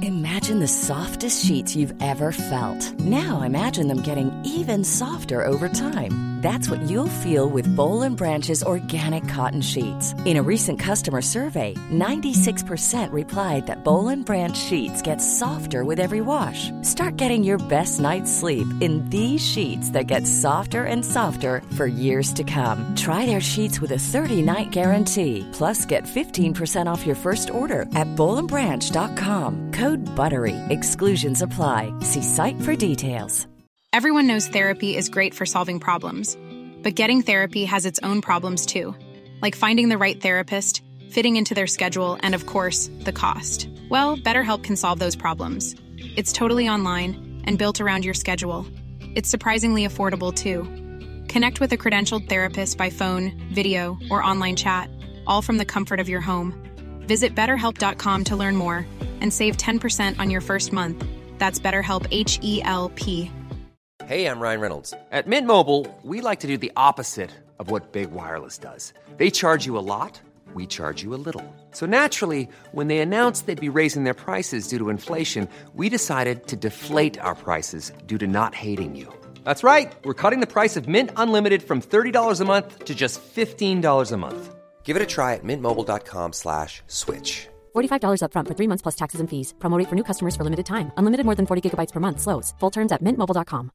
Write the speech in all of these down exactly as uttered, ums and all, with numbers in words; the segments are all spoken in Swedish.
Imagine the softest sheets you've ever felt. Now imagine them getting even softer over time. That's what you'll feel with Boll and Branch's organic cotton sheets. In a recent customer survey, ninety-six percent replied that Boll and Branch sheets get softer with every wash. Start getting your best night's sleep in these sheets that get softer and softer for years to come. Try their sheets with a thirty-night guarantee. Plus, get fifteen percent off your first order at boll and branch dot com. Code BUTTERY. Exclusions apply. See site for details. Everyone knows therapy is great for solving problems. But getting therapy has its own problems too. Like finding the right therapist, fitting into their schedule, and of course, the cost. Well, BetterHelp can solve those problems. It's totally online and built around your schedule. It's surprisingly affordable too. Connect with a credentialed therapist by phone, video, or online chat, all from the comfort of your home. Visit better help dot com to learn more and save ten percent on your first month. That's BetterHelp, H E L P. Hey, I'm Ryan Reynolds. At Mint Mobile, we like to do the opposite of what Big Wireless does. They charge you a lot, we charge you a little. So naturally, when they announced they'd be raising their prices due to inflation, we decided to deflate our prices due to not hating you. That's right. We're cutting the price of Mint Unlimited from thirty dollars a month to just fifteen dollars a month. Give it a try at mintmobile.com slash switch. forty-five dollars up front for three months plus taxes and fees. Promo rate for new customers for limited time. Unlimited more than forty gigabytes per month. Slows full terms at mint mobile dot com.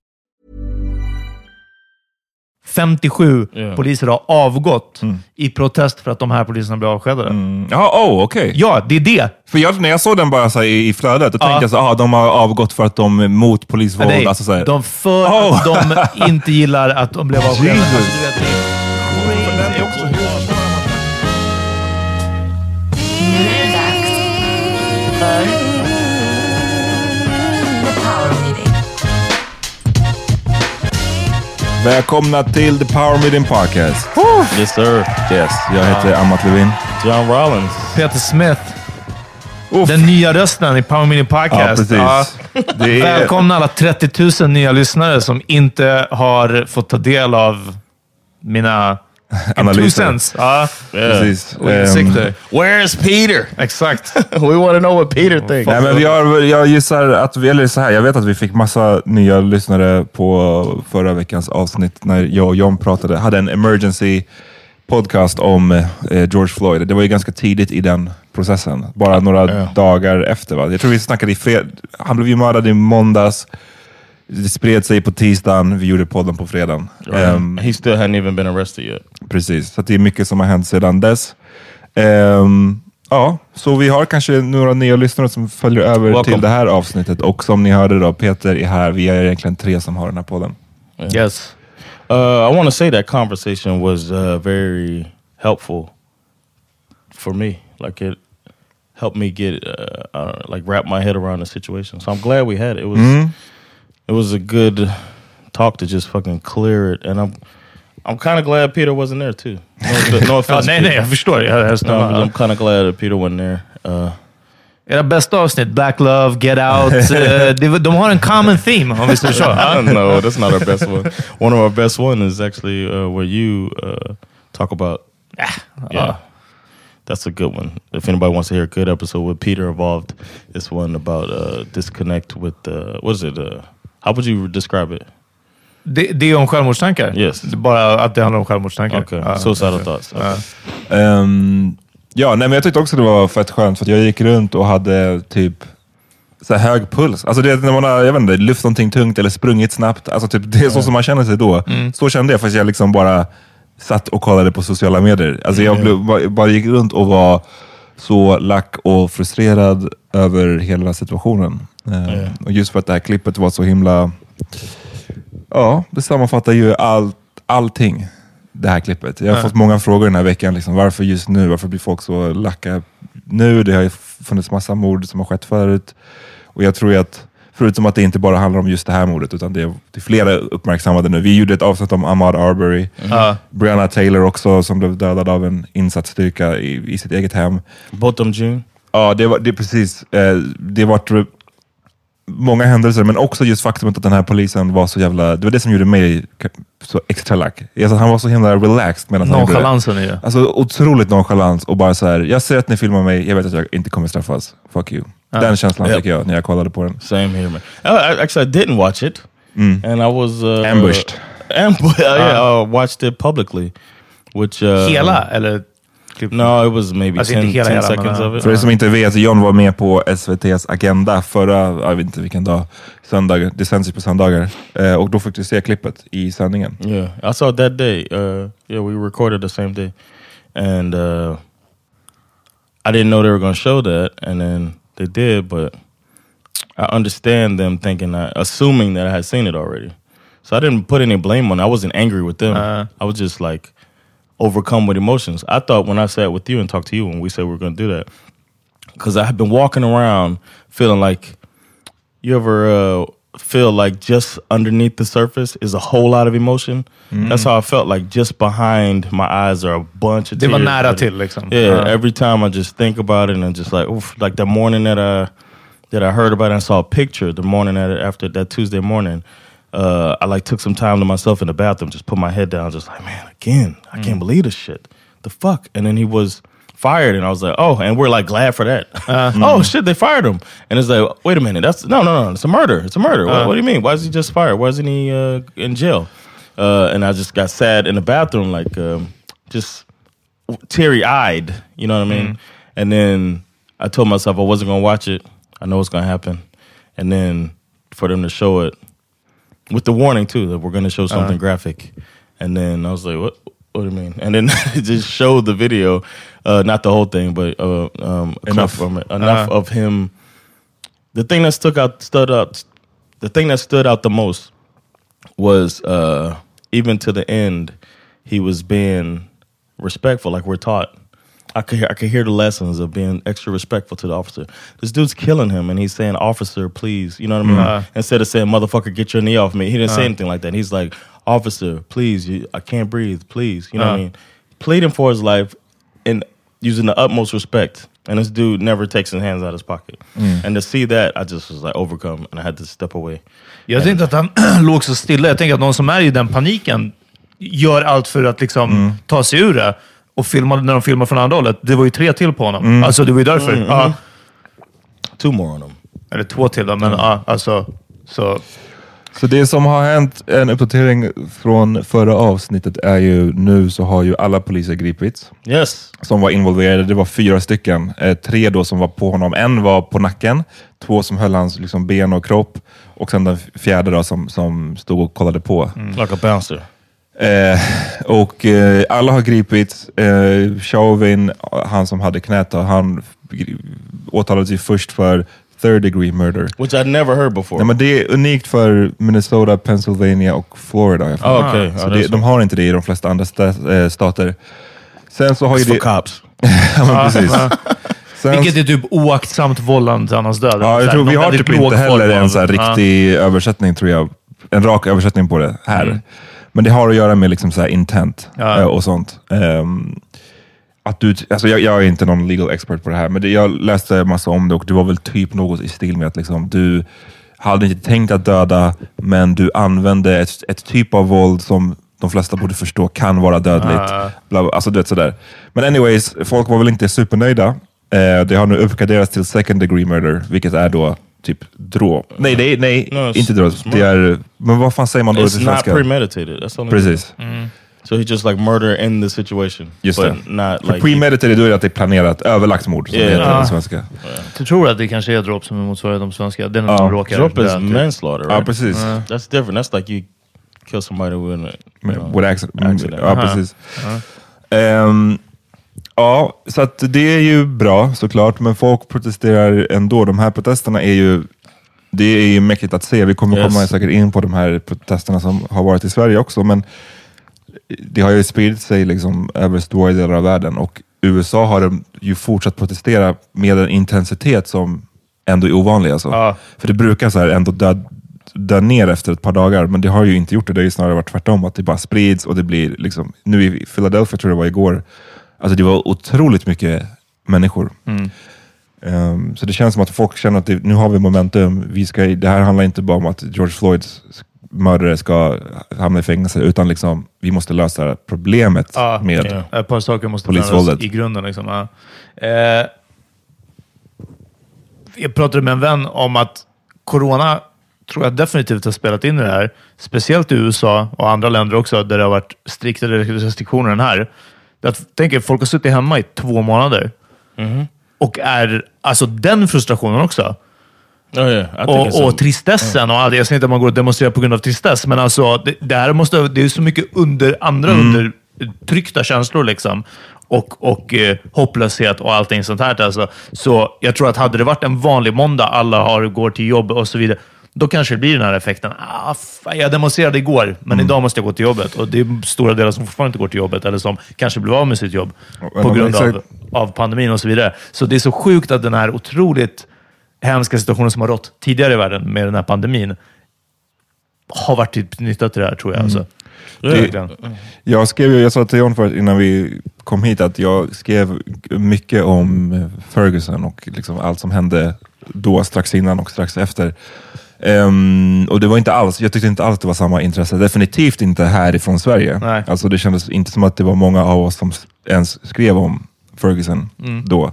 femtiosju yeah. poliser har avgått mm. i protest för att de här poliserna blir avskedade. Mm. Ja, oh, okej. Okay. Ja, det är det. För jag, när jag såg den bara så här, i, i flödet, då ja. tänkte jag så ah, de har avgått för att de är mot polisvåld. Nej, alltså, så här. De för oh. att de inte gillar att de blev avskedade. Alltså, du vet, det är också Välkomna till The Power Meeting Podcast. Woo! Yes sir. Yes, jag heter uh, Amat Levin. John Rollins. Peter Smith. Uff. Den nya rösten i Power Meeting Podcast. Ja, precis. Ja. Det är... Välkomna alla trettio tusen nya lyssnare som inte har fått ta del av mina analyser. Ja, precis. Um, Where's Peter? Exakt. We want to know what Peter thinks. Nej, men vi har, jag gissar att vi, eller så här, jag vet att vi fick massa nya lyssnare på förra veckans avsnitt när jag och John pratade, hade en emergency podcast om eh, George Floyd. Det var ju ganska tidigt i den processen. Bara några yeah. dagar efter, va? Jag tror vi snackade i fred. Han blev ju mördad i måndags. Det spred sig på tisdagen. Vi gjorde podden på fredagen. Right. Um, He still hadn't even been arrested yet. Precis. Så det är mycket som har hänt sedan dess. Um, ja, så vi har kanske några nya lyssnare som följer över Welcome. till det här avsnittet. Och som ni hörde då, Peter är här. Vi är egentligen tre som har den här podden. Yeah. Yes. Uh, I want to say that conversation was uh, very helpful for me. Like it helped me get, uh, I don't know, like wrap my head around the situation. So I'm glad we had it. It was... Mm. It was a good talk to just fucking clear it, and I'm I'm kind of glad Peter wasn't there too. No, no offense. nej, nej, jag förstår. Jag, jag no, I'm kind of glad that Peter wasn't there. Uh, Era bästa avsnitt, Black Love, Get Out. uh, de, de har en common theme, om vi säger så. No, that's not our best one. One of our best one is actually uh, where you uh, talk about. Yeah. Uh, That's a good one. If anybody wants to hear a good episode with Peter involved, this one about uh, disconnect with, uh, what is it? Uh, how would you describe it? Det, det är om självmordstankar? Yes. Det bara att det handlar om självmordstankar. Okay. Uh, Suicidal okay. thoughts. Okay. Uh. Um, ja, nej, men jag tyckte också det var fett skönt för att jag gick runt och hade typ så här hög puls. Alltså det när man har, jag vet inte, lyft någonting tungt eller sprungit snabbt. Alltså typ, det är så mm. som man känner sig då. Mm. Så kände jag fast jag liksom bara satt och kollade på sociala medier. Alltså jag blev, bara, bara gick runt och var så lack och frustrerad över hela situationen. Mm. Och just för att det här klippet var så himla... Ja, det sammanfattar ju all, allting, det här klippet. Jag har mm. fått många frågor den här veckan. Liksom, varför just nu? Varför blir folk så lacka nu? Det har ju funnits massa mord som har skett förut. Och jag tror ju att förutom att det inte bara handlar om just det här mordet, utan det är, det är flera uppmärksammade nu. Vi gjorde ett avsnitt om Ahmaud Arbery. Mm. Breonna Taylor också, som blev dödad av en insatsstyrka i, i sitt eget hem. Botham Jean. Ja, det var det precis. Eh, det var många händelser, men också just faktumet att den här polisen var så jävla... Det var det som gjorde mig så extra lack. Alltså, han var så himla relaxed. Nonchalansen är det. Alltså otroligt nonchalans och bara så här, jag ser att ni filmar mig, jag vet att jag inte kommer straffas. Fuck you. Den känslan Yep. fick jag när jag kollade på den. Same here, man. I, actually, I didn't watch it. Mm. And I was... Uh, Ambushed. Uh, ambu- yeah, I watched it publicly. Which, uh, Hela, eller? No, it was maybe alltså ten, hela, ten hela, seconds men, of it. För er som inte vet, John var med på S V T:s Agenda förra, jag vet inte vilken dag, söndag, det sänds ju på söndagar. Eh, och då fick du se klippet i sändningen. Yeah, I saw it that day. Uh, yeah, we recorded the same day. And uh, I didn't know they were going to show that. And then they did, but I understand them thinking, that, assuming that I had seen it already. So I didn't put any blame on it. I wasn't angry with them. Uh, I was just like overcome with emotions. I thought when I sat with you and talked to you when we said we were going to do that, because I had been walking around feeling like, you ever uh, feel like just underneath the surface is a whole lot of emotion? Mm. That's how I felt, like just behind my eyes are a bunch of det tears. var nära till liksom. Yeah, uh. every time I just think about it and just like, oof, like the morning that I, that I heard about it and saw a picture, the morning that after that Tuesday morning, Uh, I like took some time to myself in the bathroom, just put my head down, just like, man, again, I can't mm. believe this shit. The fuck? And then he was fired, and I was like, oh, and we're like glad for that. Uh, mm. Oh shit, they fired him. And it's like, wait a minute, that's no, no, no, it's a murder. It's a murder. Uh, what, what do you mean? Why is he just fired? Why isn't he uh, in jail? Uh, and I just got sad in the bathroom, like um, just teary-eyed. You know what I mean? Mm. And then I told myself I wasn't gonna watch it. I know what's gonna happen. And then for them to show it. With the warning too that we're going to show something uh-huh. graphic, and then I was like, "What? What do you mean?" And then it just showed the video, uh, not the whole thing, but uh, um, enough from it, enough uh-huh. of him. The thing that stuck out, stood out, the thing that stood out the most was uh, even to the end, he was being respectful, like we're taught. I could hear, I could hear the lessons of being extra respectful to the officer. This dude's killing him, and he's saying, "Officer, please," you know what I mean? Uh, Instead of saying, "Motherfucker, get your knee off me," he didn't uh, say anything like that. He's like, "Officer, please, you, I can't breathe, please." You know uh, what I mean? Pleading for his life and using the utmost respect. And this dude never takes his hands out of his pocket. Mm. And to see that, I just was like overcome, and I had to step away. Jag and, tänkte att han låg så stilla. Jag tänker att någon som är i den paniken gör allt för att liksom mm. ta sig ur det. Och filmade, när de filmade från andra hållet, det var ju tre till på honom. Mm. Alltså det var ju därför. Mm, mm. Uh, Two more on them. Eller två till då, men ja, mm. uh, alltså så. Så det som har hänt, en uppdatering från förra avsnittet är ju, nu så har ju alla poliser gripits. Yes. Som var involverade, det var fyra stycken. Eh, tre då som var på honom. En var på nacken, två som höll hans liksom, ben och kropp. Och sen den fjärde då som, som stod och kollade på. Mm. Like a bouncer. Eh, och eh, alla har gripits. Eh, Chauvin, han som hade knät, han åtalades ju först för third degree murder. Which I'd never heard before. Nej, men det är unikt för Minnesota, Pennsylvania och Florida. Oh, okay. Så det, de har inte det i de flesta andra st- äh, stater. Sen så har ju det... det... cops. Ja, men precis. Sen... Vilket är typ oaktsamt vållande till annans död. Ja, jag tror vi har typ inte heller en så här riktig ja. översättning, tror jag. En rak översättning på det här. Mm. Men det har att göra med liksom så här intent ja. och sånt. Um, att du, alltså jag, jag är inte någon legal expert på det här, men det, jag läste massa om det och det var väl typ något i stil med att liksom, du hade inte tänkt att döda, men du använde ett, ett typ av våld som de flesta borde förstå kan vara dödligt. Uh. Bla, alltså du vet sådär. Men anyways, folk var väl inte supernöjda. Uh, det har nu uppgraderats till second degree murder, vilket är då typ dråp. Nej, det är, nej no, inte dråp. Det är, men vad fan säger man då? It's not premeditated. That's only precis. Mm. So he just like murder in the situation. Just but det. Not För like premeditated, då är det att det är planerat, överlagt mord, som yeah. det heter uh. på svenska. Yeah. Jag tror att det kanske är dråp som är motsvarar de svenska. Det är något uh. som råkar. Dråp is manslaughter, right? Ja, precis. Uh. That's different. That's like you kill somebody with, a, you know, with accident. accident. Ja, precis. Uh-huh. Um, ja, så att det är ju bra såklart, men folk protesterar ändå. De här protesterna är ju det är ju mäktigt att se. Vi kommer yes. komma säkert in på de här protesterna som har varit i Sverige också, men det har ju spridit sig liksom över stora delar av världen, och U S A har de ju fortsatt protestera med en intensitet som ändå är ovanlig. Alltså. Ah. För det brukar så här ändå dö, dö ner efter ett par dagar, men det har ju inte gjort det. Det har ju snarare varit tvärtom, att det bara sprids och det blir liksom, nu i Philadelphia tror jag det var igår, alltså det var otroligt mycket människor. Mm. Um, så det känns som att folk känner att det, nu har vi momentum. Vi ska, det här handlar inte bara om att George Floyds mördare ska hamna i fängelse, utan liksom, vi måste lösa problemet ja, med ja. Ett par saker måste polisvåldet i grunden. Liksom. Ja. Eh, jag pratade med en vän om att corona tror jag definitivt har spelat in i det här. Speciellt i U S A och andra länder också, där det har varit striktare restriktioner än här. Jag tänker, folk har suttit hemma i två månader. Mm. Och är, alltså den frustrationen också. Oh, yeah. Och, och tristessen och allt. Jag säger inte att man går och demonstrerar på grund av tristess, men alltså, det, det här måste, det är så mycket under andra mm. undertryckta känslor liksom. Och, och eh, hopplöshet och allting sånt här. Alltså. Så jag tror att hade det varit en vanlig måndag, alla har, går till jobb och så vidare, då kanske det blir den här effekten. Ah, fan, jag demonstrerade igår, men mm. idag måste jag gå till jobbet. Och det är stora delar som fortfarande inte går till jobbet, eller som kanske blir av med sitt jobb på grund av, av pandemin och så vidare. Så det är så sjukt att den här otroligt hemska situationen som har rått tidigare i världen med den här pandemin har varit till nytta till det här, tror jag. Mm. Alltså. Det, jag skrev ju, jag sa till John förut innan vi kom hit att jag skrev mycket om Ferguson och liksom allt som hände då, strax innan och strax efter. Um, och det var inte alls, jag tyckte inte alls det var samma intresse. Definitivt inte härifrån Sverige. Nej. Alltså det kändes inte som att det var många av oss som ens skrev om Ferguson mm. då.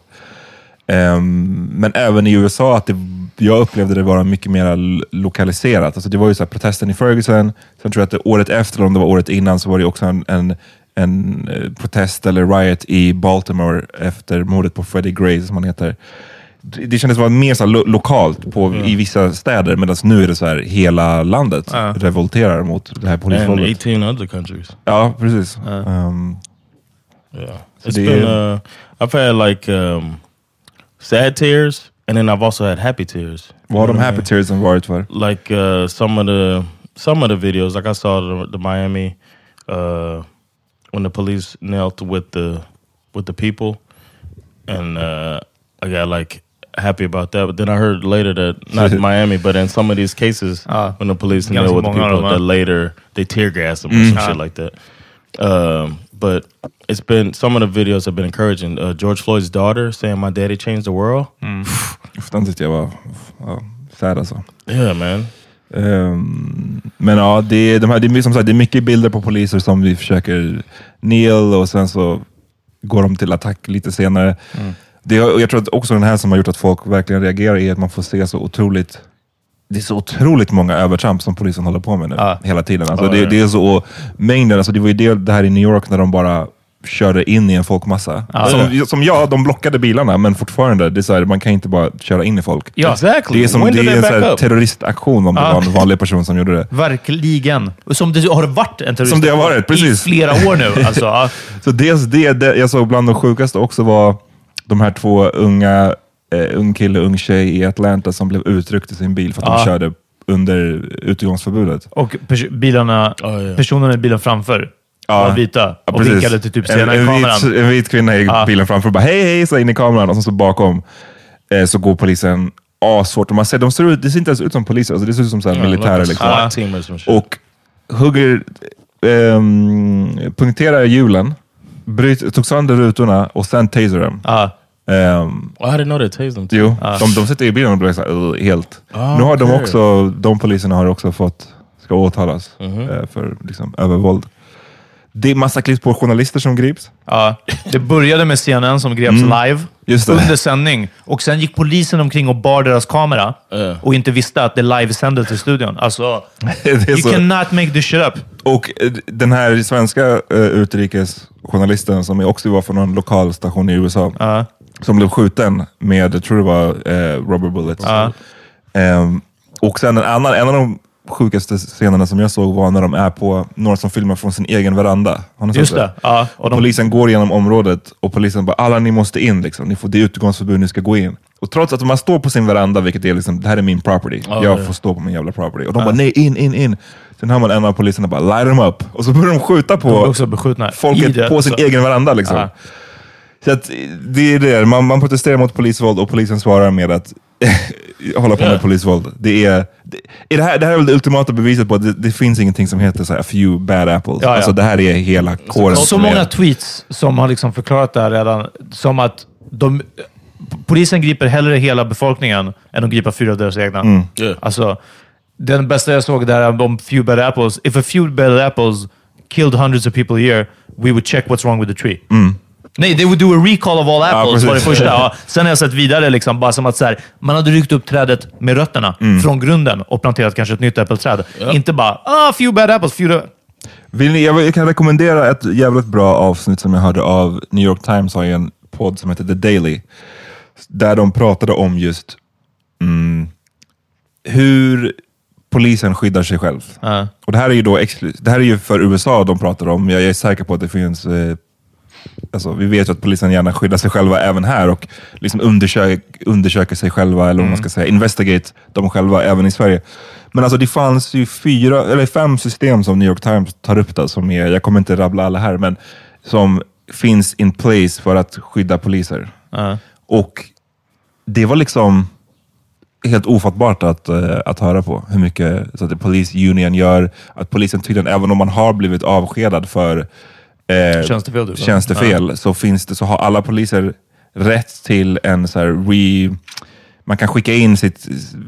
Um, men även i U S A, att det, jag upplevde det vara mycket mer lokaliserat. Alltså det var ju så här protesten i Ferguson. Sen tror jag att det, året efter, eller om det var året innan, så var det också en, en, en protest eller riot i Baltimore efter mordet på Freddie Gray, som han heter. Det kändes vara mer så lo- lokalt på, mm. i vissa städer, medan nu är det så här hela landet uh. revolterar mot det här polisvåldet. And eighteen other countries. Ja, precis. Uh. Um, yeah. It's been, uh, I've had like um, sad tears, and then I've also had happy tears. Vad har de happy tears varit för? Like uh, some of the some of the videos, like I saw the, the Miami uh, when the police knelt with the with the people, and uh, I got like happy about that. But then I heard later that not in Miami, but in some of these cases uh, when the police knelt with the people, that later they tear gas them or mm. some uh. shit like that. Um, but it's been, some of the videos have been encouraging. Uh, George Floyd's daughter saying, "My daddy changed the world." Mm. Den tyckte jag var ja, sad alltså. Yeah, man. Um, men ja, det är, de här, det är, som sagt, det är mycket bilder på poliser som vi försöker kneel, och sen så går de till attack lite senare. Mm. Det, jag tror att också den här som har gjort att folk verkligen reagerar är att man får se så otroligt, det är så otroligt många övertramp som polisen håller på med nu, ah. hela tiden. Alltså oh, det, det är så mängden, alltså det var ju det, det här i New York när de bara körde in i en folkmassa. Ah, som, yeah. som ja, de blockade bilarna, men fortfarande, det är så här, man kan inte bara köra in i folk. Ja, exactly. Det är som det är en så här terroristaktion om det ah. var en vanlig person som gjorde det. Verkligen. Som det har varit en terroristaktion som det har varit, precis. I flera år nu. Alltså, ah. Så dels det, det, jag såg bland de sjukaste också var de här två unga, eh, ung kille och ung tjej i Atlanta som blev utryckt i sin bil för att ah. de körde under utegångsförbudet. Och pers- bilarna, oh, yeah. personerna i bilen framför ja. var vita och ja, vinkade till typ sena en, i kameran. Vit, en vit kvinna i ah. bilen framför och bara hej hej, så in i kameran, och så bakom eh, så går polisen asvårt. Och man ser, de ser ut, det ser inte ens ut som poliser, alltså det ser ut som så här yeah, militärer. Liksom. Ah. Och hugger, um, punkterar hjulen, bryt, tog sönder rutorna och sen taser dem. Ah. Um, well, I didn't know they tased them too. Jo, ah. de, de sitter i bilen och blir så här, uh, helt. Ah, nu har okay. de också, de poliserna har också fått, ska åtalas mm-hmm. uh, för liksom, övervåld. Det är massa klipp på journalister som grips. Ja, det började med C N N som greps mm. live under sändning. Och sen gick polisen omkring och bar deras kamera uh. och inte visste att det livesändes till studion. Alltså, you så. cannot make this shit up. Och den här svenska uh, utrikesjournalisten som också var från någon lokal station i U S A uh. som blev skjuten med, jag tror det var uh, rubber bullets. Uh. Um, och sen en annan, en av de sjukaste scenerna som jag såg var när de är på några som filmar från sin egen veranda. Just det. Ja, och de... Polisen går igenom området och polisen bara, alla ni måste in liksom. Ni får, det är utegångsförbud, ni ska gå in. Och trots att man står på sin veranda, vilket är liksom, det här är min property. Oh, jag yeah. får stå på min jävla property. Och de ja. bara, nej, in, in, in. Sen har man en av poliserna bara, light them up. Och så börjar de skjuta på de folket det, på sin så. egen veranda liksom. Ja. Så att det är det. Man, man protesterar mot polisvåld och polisen svarar med att hålla på yeah. med polisvåld. Det är, det, det, här, det här är väl det ultimata beviset på att det, det finns ingenting som heter så här, a few bad apples. Ja, ja. Alltså det här är hela kåren. Så, så många tweets som har liksom förklarat det här redan. Som att de, polisen griper hellre hela befolkningen än att gripa fyra av deras egna. Mm. Yeah. Alltså, den bästa jag såg där om few bad apples. If a few bad apples killed hundreds of people a year, we would check what's wrong with the tree. Mm. Nej, they would do a recall of all apples ja, var det första. Ja. Sen har jag sett vidare, liksom, bara som att så här, man hade ryckt upp trädet med rötterna Mm. från grunden och planterat kanske ett nytt äppelträd. Ja. Inte bara, ah, few bad apples, few... Vill ni, jag kan rekommendera ett jävligt bra avsnitt som jag hörde av New York Times, har ju en podd som heter The Daily, där de pratade om just mm, hur polisen skyddar sig själv. Uh. Och det här är ju då exklu- det här är ju för U S A de pratar om. Jag är säker på att det finns eh, alltså, vi vet ju att polisen gärna skyddar sig själva även här och liksom undersöker, undersöker sig själva, eller vad man ska säga, investigate dem själva även i Sverige. Men alltså det fanns ju fyra eller fem system som New York Times tar upp där, som är, jag kommer inte rabbla alla här, men som finns in place för att skydda poliser. Uh. Och det var liksom helt ofattbart att, uh, att höra på hur mycket så att Police Union gör, att polisen tydligen, även om man har blivit avskedad för eh, tjänstefel, tjänstefel ja. så finns det, så har alla poliser rätt till en så här re, man kan skicka in sitt,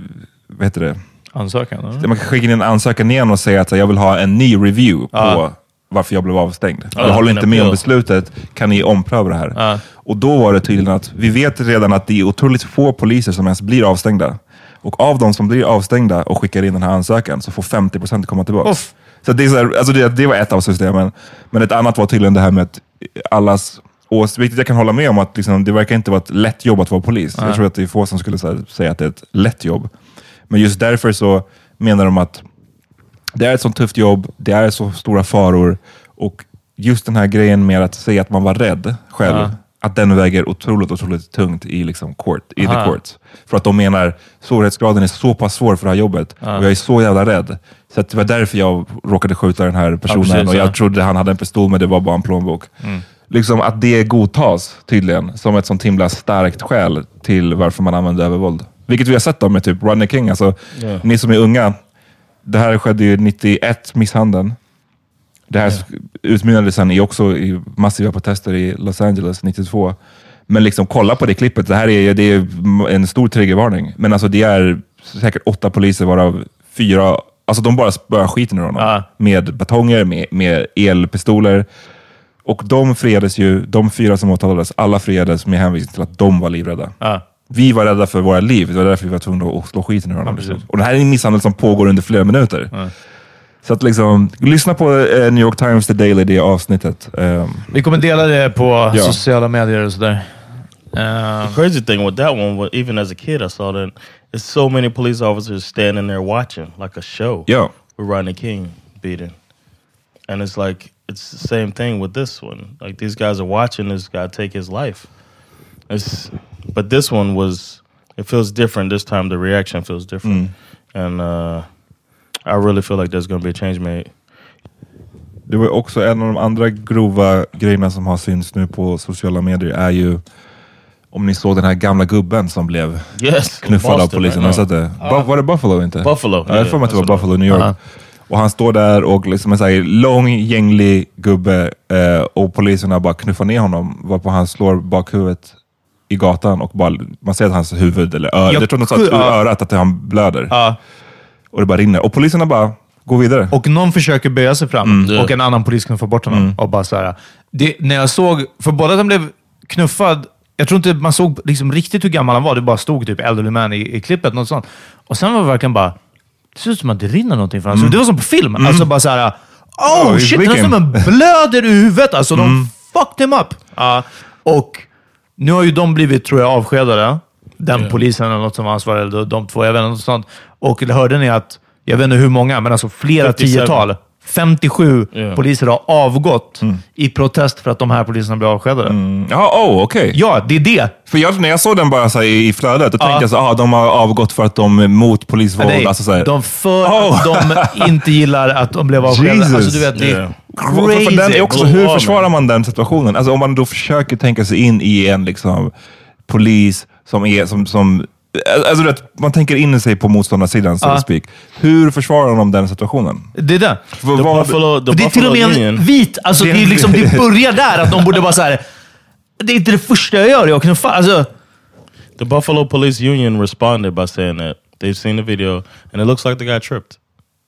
vad heter det? Ansökan? Eller? Man kan skicka in en ansökan igen och säga att så här, jag vill ha en ny review på ja. varför jag blev avstängd. Ja, jag håller inte med om beslutet, kan ni ompröva det här? Ja. Och då var det tydligen att, vi vet redan att det är otroligt få poliser som ens blir avstängda. Och av de som blir avstängda och skickar in den här ansökan så får femtio procent komma tillbaka. Off. Så, det, är så här, alltså det, det var ett av systemen. Men ett annat var tydligen det här med att allas åsikt, vilket jag kan hålla med om, att liksom, det verkar inte vara ett lätt jobb att vara polis. Ja. Jag tror att det är få som skulle så här, säga att det är ett lätt jobb. Men just därför så menar de att det är ett sånt tufft jobb, det är så stora faror, och just den här grejen med att säga att man var rädd själv, ja. att den väger otroligt, otroligt tungt i liksom court, i the courts. För att de menar, svårighetsgraden är så pass svår för det här jobbet, ja. och jag är så jävla rädd. Så att det var därför jag råkade skjuta den här personen, ja, precis, och jag ja. trodde han hade en pistol, men det var bara en plånbok. Mm. Liksom att det godtas tydligen som ett sånt himla starkt skäl till varför man använder övervåld. Vilket vi har sett då med typ Rodney King. Alltså, yeah. Ni som är unga, det här skedde ju nittioett, misshandeln. Det här yeah. utmynnade sen i också i massiva protester i Los Angeles nittiotvå. Men liksom kolla på det klippet, det här är, det är en stor triggervarning. Men alltså det är säkert åtta poliser varav fyra, alltså de bara spöar skiten ur honom. Uh. Med batonger, med, med elpistoler. Och de friades ju, de fyra som åtalades, alla friades med hänvisning till att de var livrädda. Uh. Vi var rädda för våra liv, det var därför vi var tvungna att slå skiten ur honom. Ja, och det här är en misshandel som pågår under flera minuter. Mm. Så att liksom, lyssna på uh, New York Times The Daily, det avsnittet. Um, vi kommer dela det på ja. sociala medier och sådär. Uh, the crazy thing with that one, was, even as a kid I saw that, there's so many police officers standing there watching, like a show. Yeah. With Rodney King beating. And it's like, it's the same thing with this one. Like these guys are watching this guy take his life. It's... But this one was, it feels different this time. The reaction feels different. Mm. And uh, I really feel like there's going to be a change made. Det var också en av de andra grova grejerna som har syns nu på sociala medier, är ju, om ni såg den här gamla gubben som blev yes, knuffad Boston, av polisen. Right? Det. Uh, var det Buffalo inte? Buffalo. Ja, jag får mig att det var Buffalo, New York. Uh-huh. Och han står där och liksom en så här lång, gänglig gubbe eh, och poliserna bara knuffar ner honom, varpå han slår bakhuvudet i gatan och bara, man ser att hans huvud eller ö, jag, jag tror något sånt, uh, örat att han blöder. Uh. Och det bara rinner. Och poliserna bara går vidare. Och någon försöker böja sig fram mm. och en annan polis kan få bort honom. Mm. Och bara så här. Det, när jag såg, för båda att han blev knuffad, jag tror inte man såg liksom riktigt hur gammal han var. Det bara stod typ elderly man i, i klippet, något sånt. Och sen var det verkligen bara, det ser ut som att det rinner någonting för honom. Mm. Det var som på film. Mm. Alltså bara så här, oh, oh shit, han som en blöder i huvudet. Alltså mm. de fucked him up. Uh, och nu har ju de blivit, tror jag, avskedade. Den yeah. polisen eller något som var ansvarig, eller de två, jag vet inte, något sånt. Och hörde ni att, jag vet inte hur många, men alltså flera femtiosju tiotal, femtiosju yeah. poliser har avgått mm. i protest för att de här poliserna blev avskedade. Mm. Ja, oh, okej. Okay. Ja, det är det. För jag, när jag såg den bara så här, i flödet, då ja. tänkte jag så ah, de har avgått för att de är mot polisvåld. Nej, alltså, så här. De för oh. att de inte gillar att de blev avskedade. Alltså, du vet, det yeah. Crazy. För, för den är också, hur försvarar man den situationen? Alltså om man då försöker tänka sig in i en liksom, polis som är som, som alltså vet, man tänker in sig på motståndarsidan, so to speak. Hur försvarar de den situationen? Det är det. The Buffalo, the det är till och med en vit, alltså det, är liksom, det börjar där att de borde bara så här. Det är inte det första jag gör, jag knuffar. Alltså. The Buffalo Police Union responded by saying that they've seen the video and it looks like the guy tripped.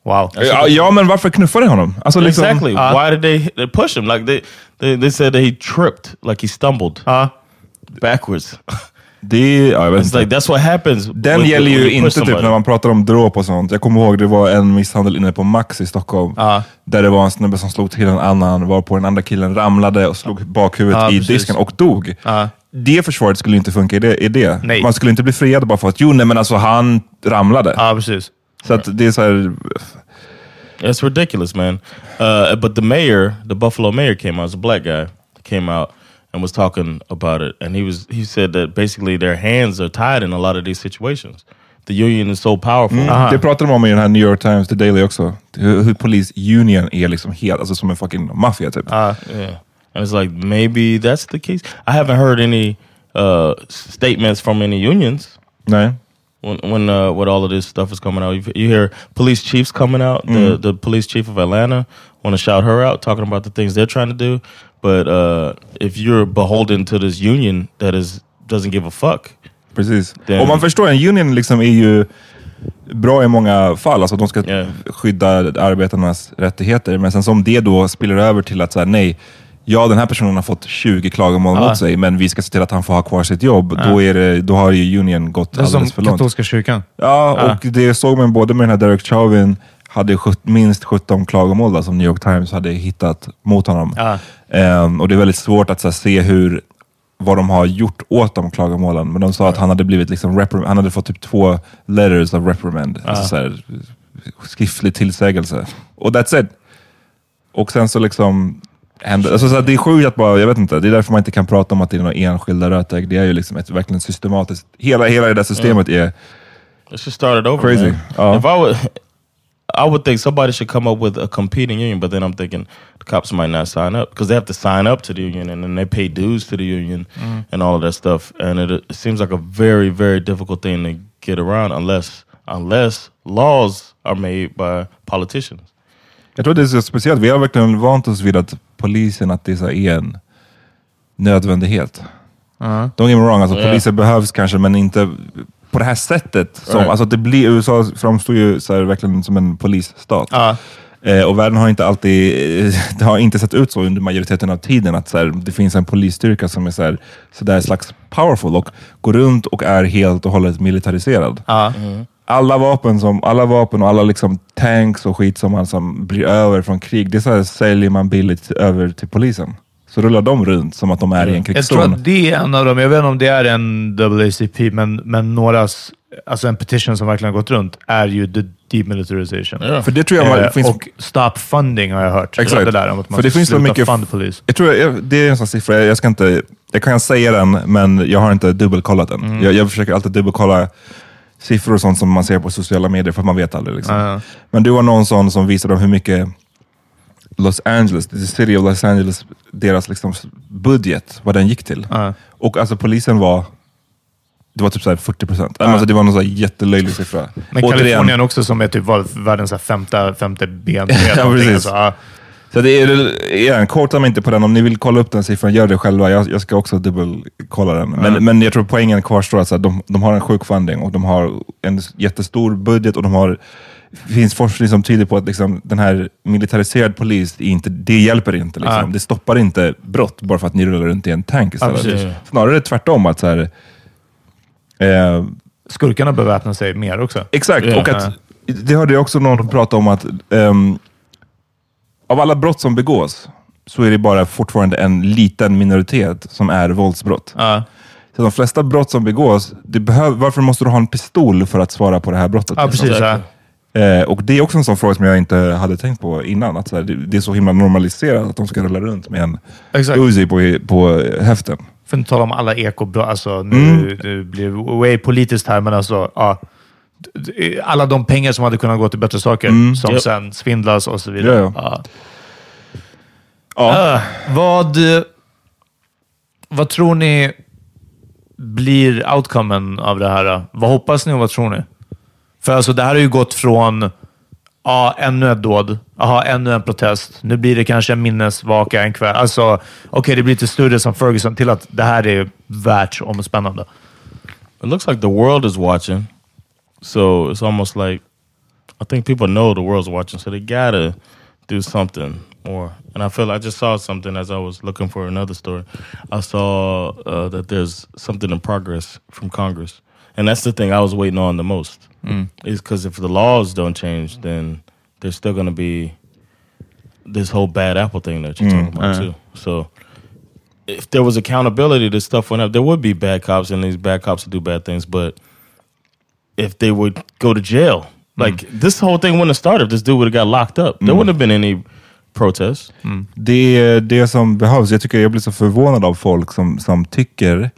Wow. Ja, ja, men varför knuffade de honom? Alltså, liksom, Exactly. Uh, Why did they, they push him? Like they, they, they said that he tripped, like he stumbled Uh, backwards. det, ja, jag vet It's inte. like that's what happens. Den with- gäller when ju you push inte typ somebody. när man pratar om dråp och sånt. Jag kommer ihåg det var en misshandel inne på Max i Stockholm. Ja. Där det var en snubbe som slog till en annan, var på den andra killen ramlade och slog bakhuvudet Ja, i precis. disken och dog. Ja. Det försvaret skulle inte funka i det. I det. Nej. Man skulle inte bli friad bara för att, jo nej men alltså han ramlade. Ja, precis. Så att det är så här, It's ridiculous, man. Uh, but the mayor, the Buffalo mayor came out, as a black guy, came out and was talking about it. And he was he said that basically their hands are tied in a lot of these situations. The union is so powerful. mm, det pratade de om i den här New York Times, The Daily också. Hur, hur polisunion är liksom helt, alltså som en fucking maffia typ. Yeah. And it's like, maybe that's the case. I haven't heard any uh, statements from any unions. Nej. When, when uh, what all of this stuff is coming out, you, you hear police chiefs coming out. The, the police chief of Atlanta want to shout her out, talking about the things they're trying to do. But uh, if you're beholden to this union that is doesn't give a fuck, Precis. Den- Och man förstår, en union liksom är ju bra i många fall. Alltså de ska Yeah. skydda arbetarnas rättigheter. Men sen som det då spiller över till att säga nej, ja den här personen har fått tjugo klagomål Ja. mot sig, men vi ska se till att han får ha kvar sitt jobb. Då, är det, då har ju union gått Det är som alldeles för långt. katolska kyrkan. Ja, och det såg man både med den här Derek Chauvin, hade sjut, minst sjutton klagomål då, som New York Times hade hittat mot honom. Ja. Ehm, och det är väldigt svårt att så här, se hur, vad de har gjort åt de klagomålen. Men de sa att han hade blivit liksom reprim- han hade fått typ två letters of reprimand. Alltså så här, skriftlig tillsägelse. Och that's it. Och sen så liksom hände, alltså så här, det är sjukt att bara, jag vet inte, det är därför man inte kan prata om att det är några enskilda rötägg. Det är ju liksom ett verkligen systematiskt, hela, hela det där systemet är let's just start it over. Crazy. Man. Uh. If I would, I would think somebody should come up with a competing union. But then I'm thinking the cops might not sign up because they have to sign up to the union and then they pay dues to the union and all of that stuff. And it, it seems like a very, very difficult thing to get around unless unless laws are made by politicians. Jag tror det är så speciellt. Vi har verkligen vant oss vid att polisen, att det så är en nödvändighet. Uh-huh. Don't get me wrong, alltså Yeah. poliser behövs kanske, men inte på det här sättet. Som, Right. alltså det blir, U S A framstår ju så här verkligen som en polisstat. Ja. Eh, och världen har inte alltid, det har inte sett ut så under majoriteten av tiden att så här, det finns en polisstyrka som är så här, så där slags powerful och går runt och är helt och hållet militariserad. Ja. Alla vapen som, alla vapen och alla liksom tanks och skit som man som blir över från krig, det är så här, säljer man billigt över till polisen. Så rullar de runt som att de är i en Jag tror krigszon. att det är en av dem, jag vet inte om det är en W A C P, men, men någras, alltså en petition som verkligen har gått runt är ju the demilitarization. Yeah. För det tror jag man, Eh, finns... och stop funding har jag hört. Exakt. Det där om att man För det ska finns så sluta mycket- fund polis. Jag tror jag, det är en sån siffra, jag ska inte, jag kan säga den, men jag har inte dubbelkollat den. Mm. Jag, jag försöker alltid dubbelkolla siffror och sånt som man ser på sociala medier, för man vet aldrig. Liksom. Ja. Men du var någon sån som visade om hur mycket Los Angeles, the city of Los Angeles, deras liksom budget, vad den gick till. Ja. Och alltså polisen var, det var typ så här fyrtio procent. Alltså det var någon så här jättelöjlig siffra. Men Återigen, Kalifornien också, som är typ var- världens så här femte, femte B N P. Ja, någonting. precis. Alltså, ja. så det är, igen, korta mig inte på den. Om ni vill kolla upp den siffran, gör det själva. Jag, jag ska också dubbelkolla den. Men, Ja. men jag tror poängen kvarstår att så här, de, de har en sjuk funding och de har en jättestor budget och de har, det finns forskning som tyder på att liksom, den här militariserad polis, är inte, det hjälper inte. Liksom. Ja. Det stoppar inte brott bara för att ni rullar runt i en tank istället. Ja, precis. Snarare tvärtom. Att så här, eh, Skurkarna beväpnar sig mer också. Exakt, Ja. och att, det hörde jag också någon prata om att ehm, av alla brott som begås så är det bara fortfarande en liten minoritet som är våldsbrott. Ja. Så de flesta brott som begås, det behöv, varför måste du ha en pistol för att svara på det här brottet? Ja, liksom? precis. Ja. Eh, och det är också en sån fråga som jag inte hade tänkt på innan. Att så här, det, det är så himla normaliserat att de ska rulla runt med en Exakt. Uzi på, på häften. För att inte tala om alla ekobrott. Alltså, nu Mm. det blir way politiskt här, men alltså, ja, d- d- alla de pengar som hade kunnat gå till bättre saker, Mm. som Yep. sen svindlas och så vidare. Ja, ja. Ja. Ja. Ah, vad, vad tror ni blir outcomen av det här? Vad hoppas ni och vad tror ni? För alltså, det här har ju gått från ja, ännu ett dåd, aha, ännu en protest. Nu blir det kanske en minnesvaka en kväll. Alltså, okej, okay, det blir lite större som Ferguson till att det här är världsomspännande. It looks like the world is watching, so it's almost like I think people know the world's watching, so they gotta do something more. And I feel like I just saw something as I was looking for another story. I saw uh, that there's something in progress from Congress. And that's the thing I was waiting on the most. Mm. Is because if the laws don't change, then there's still going to be this whole bad apple thing that you're mm. talking about, uh-huh. too. So if there was accountability, this stuff went up. There would be bad cops, and these bad cops would do bad things. But if they would go to jail, like mm. this whole thing wouldn't have started if this dude would have got locked up. There mm. wouldn't have been any protests. Mm. Det är det som behövs. Jag tycker jag blir så förvånad av folk som, som tycker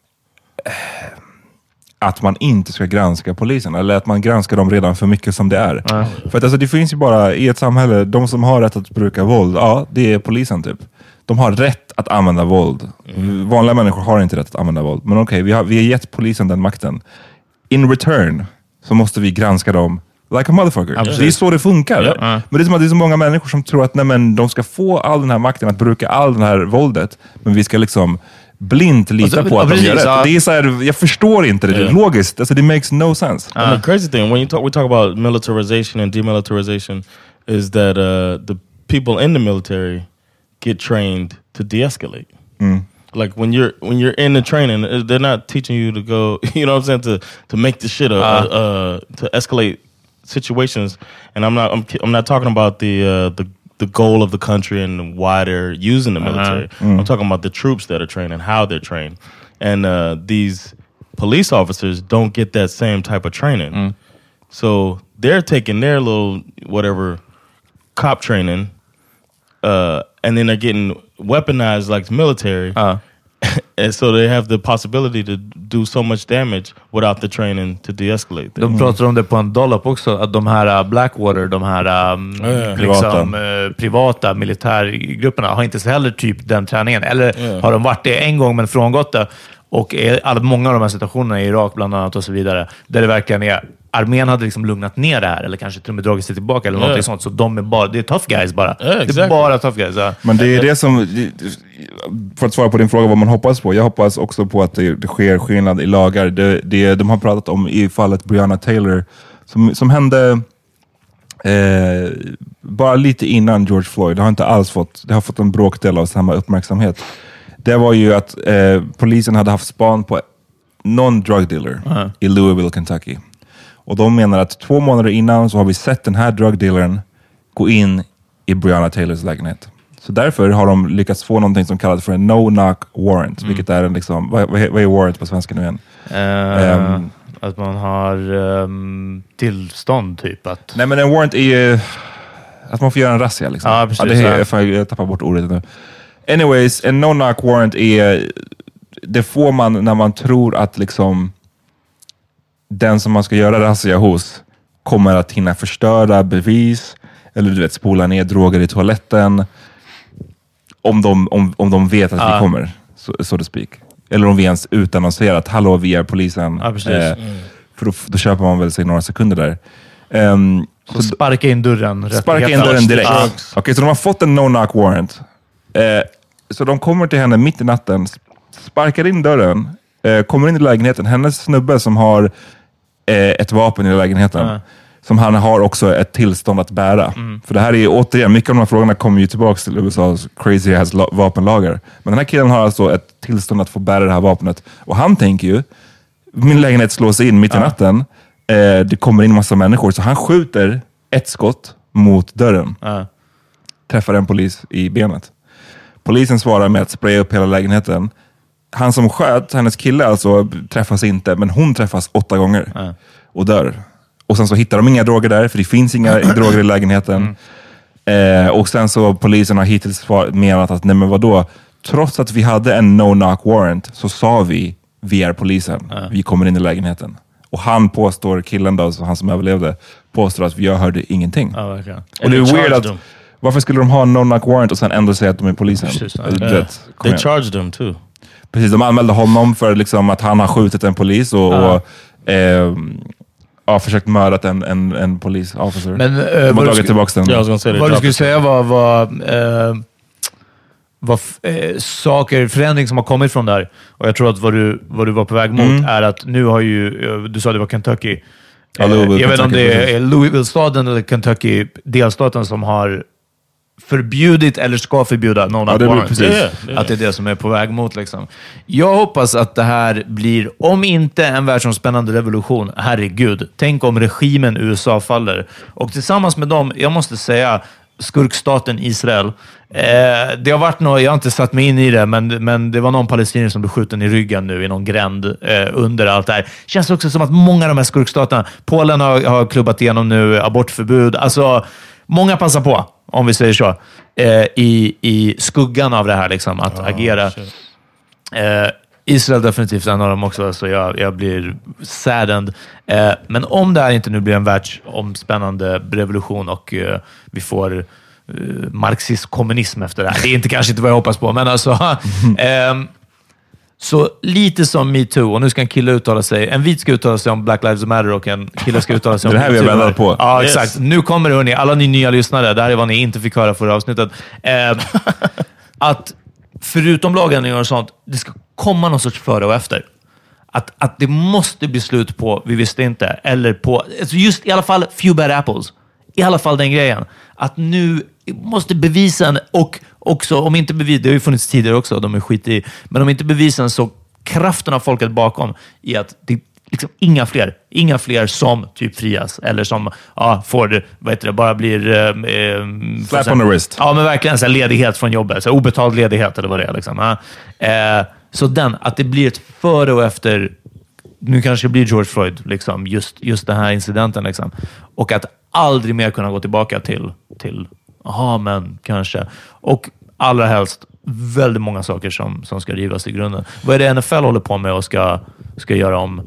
att man inte ska granska polisen, eller att man granskar dem redan för mycket som det är. Mm. För att alltså, det finns ju bara i ett samhälle, de som har rätt att bruka våld, ja, det är polisen typ. De har rätt att använda våld. Mm. Vanliga människor har inte rätt att använda våld. Men okej, okay, vi har, vi har gett polisen den makten. In return så måste vi granska dem like a motherfucker. Absolut. Det är så det funkar. Yep. Mm. Men det är som att det är så många människor som tror att nej, men de ska få all den här makten att bruka all den här våldet, men vi ska liksom blint lita alltså, på att de gör rätt. Uh, det är så här, jag förstår inte det. Yeah. Logiskt. Alltså, det makes no sense. Uh. And the crazy thing, when you talk, we talk about militarization and demilitarization, is that uh, the people in the military get trained to de-escalate. Mm. Like when you're when you're in the training, they're not teaching you to go, you know what I'm saying, to to make the shit up, uh. Uh, uh, to escalate situations. And I'm not I'm, I'm not talking about the uh, the the goal of the country and why they're using the military. Uh-huh. Mm. I'm talking about the troops that are trained and how they're trained. And uh, these police officers don't get that same type of training. Mm. So they're taking their little whatever cop training, uh, and then they're getting weaponized like the military. Uh. And so they have the possibility to do so much damage without the training to de-escalate. De pratar om det på en dollop också, att de här Blackwater, de här um, yeah. liksom, privata. Uh, privata militärgrupperna har inte så heller typ den träningen. Eller yeah. har de varit det en gång men frångått det. Och alla, många av de här situationerna i Irak bland annat och så vidare, där det verkligen är armén hade liksom lugnat ner det här eller kanske till och med dragit sig tillbaka eller yeah. något sånt, så de är bara, det är tough guys bara. Yeah, exactly. Det är bara tough guys. Ja. Men det är det som, för att svara på din fråga vad man hoppas på, jag hoppas också på att det, det sker skillnad i lagar. Det, det de har pratat om i fallet Breonna Taylor som, som hände eh, bara lite innan George Floyd. Det har inte alls fått, det har fått en bråkdel av samma uppmärksamhet. Det var ju att eh, polisen hade haft span på någon drug dealer uh-huh. i Louisville, Kentucky. Och de menar att två månader innan så har vi sett den här drug dealern gå in i Breonna Taylors lägenhet. Så därför har de lyckats få någonting som kallas för en no-knock warrant. Mm. Vilket är en liksom, vad, vad är warrant på svenska nu igen? Uh, um, att man har um, tillstånd typ att... Nej, men en warrant är ju att man får göra en razzia liksom. Ja, precis. Ja, det är, jag, jag tappar bort ordet nu. Anyways, en no-knock warrant är, det får man när man tror att liksom den som man ska göra razzia hos kommer att hinna förstöra bevis eller du vet, spola ner droger i toaletten om de, om, om de vet att ah. vi kommer, så so, so to speak. Eller om vi ens utannonserar att hallå, vi är polisen. Ah, precis. Eh, mm. För då, då köper man väl sig några sekunder där. Um, så, så sparka in dörren. Sparka in dörren direkt. Ah. Okej, okay, så de har fått en no-knock warrant. Eh, så de kommer till henne mitt i natten, sparkar in dörren, eh, kommer in i lägenheten. Hennes snubbe som har eh, ett vapen i lägenheten. Mm. Som han har också ett tillstånd att bära. Mm. För det här är återigen, mycket av de här frågorna kommer ju tillbaka till U S A's crazy ass vapenlagar. Men den här killen har alltså ett tillstånd att få bära det här vapnet. Och han tänker ju, min lägenhet slås in mitt i natten. Eh, det kommer in massa människor. Så han skjuter ett skott mot dörren. Mm. Träffar en polis i benet. Polisen svarar med att spraya upp hela lägenheten. Han som sköt, hennes kille alltså, träffas inte. Men hon träffas åtta gånger. Mm. Och dör. Och sen så hittar de inga droger där, för det finns inga droger i lägenheten. Mm. Eh, och sen så polisen har hittills menat att, nej men vadå? Trots att vi hade en no-knock warrant så sa vi, vi är polisen. Mm. Vi kommer in i lägenheten. Och han påstår, killen då, han som överlevde, påstår att jag hörde ingenting. Ja, verkligen. Och det är weird att, them. Varför skulle de ha en no-knock warrant och sen ändå säga att de är polisen? Precis, ja. Det, yeah. They charged them too. Precis, de anmälde honom för liksom att han har skjutit en polis och... Uh. och eh, Ja, försökt mörda en, en, en polisofficer. Men uh, de har dragit tillbaka den. Jag ska säga det. Vad du skulle säga var, var, uh, var uh, saker, förändring som har kommit från där. Och jag tror att vad du, vad du var på väg mot mm. är att nu har ju, uh, du sa det var Kentucky. Ja, Louisville, jag vet inte om Kentucky, det precis. är Louisville-staden eller Kentucky, delstaten som har förbjudit eller ska förbjuda någon Ja, att det blir vara- precis. Ja, ja. att det är det som är på väg mot. Liksom. Jag hoppas att det här blir, om inte en världsomspännande revolution, herregud, tänk om regimen U S A faller. Och tillsammans med dem, jag måste säga, skurkstaten Israel. Eh, det har varit något, jag har inte satt mig in i det, men, men det var någon palestinier som blev skjuten i ryggen nu i någon gränd eh, under allt det här. Känns också som att många av de här skurkstaterna, Polen har, har klubbat igenom nu abortförbud, alltså många passar på, om vi säger så, eh, i, i skuggan av det här, liksom, att agera. Eh, Israel definitivt en av dem också, så jag, jag blir saddened. Eh, men om det här inte nu blir en världsomspännande revolution och eh, vi får eh, marxist-kommunism efter det här, det är inte kanske inte vad jag hoppas på, men alltså... eh, så lite som MeToo, och nu ska en kille uttala sig, en vit ska uttala sig om Black Lives Matter och en kille ska uttala sig om Det här vi har MeToo. väntat på. Ja, Yes. exakt. Nu kommer det, hörni, alla ni nya lyssnare, det här är vad ni inte fick höra förra avsnittet. Eh, att förutom lagändringar och sånt, det ska komma någon sorts före och efter. Att, att det måste bli slut på, vi visste inte, eller på, alltså just i alla fall few bad apples. I alla fall den grejen. Att nu måste bevisen, och också, om inte bevis, det har ju funnits tidigare också, de är skit i, men om inte bevisen så kraften av folket bakom i att det liksom inga fler, inga fler som typ frias, eller som ja, får, vad heter det, bara blir... Eh, eh, Slap får- on the wrist. Ja, men verkligen så här, ledighet från jobbet, så här, obetald ledighet eller vad det är. Liksom. Ja. Eh, så den, att det blir ett före och efter, nu kanske det blir George Floyd, liksom, just, just den här incidenten. Liksom. Och att aldrig mer kunna gå tillbaka till, till aha, men kanske. Och allra helst väldigt många saker som, som ska rivas i grunden. Vad är det N F L håller på med och ska, ska göra om?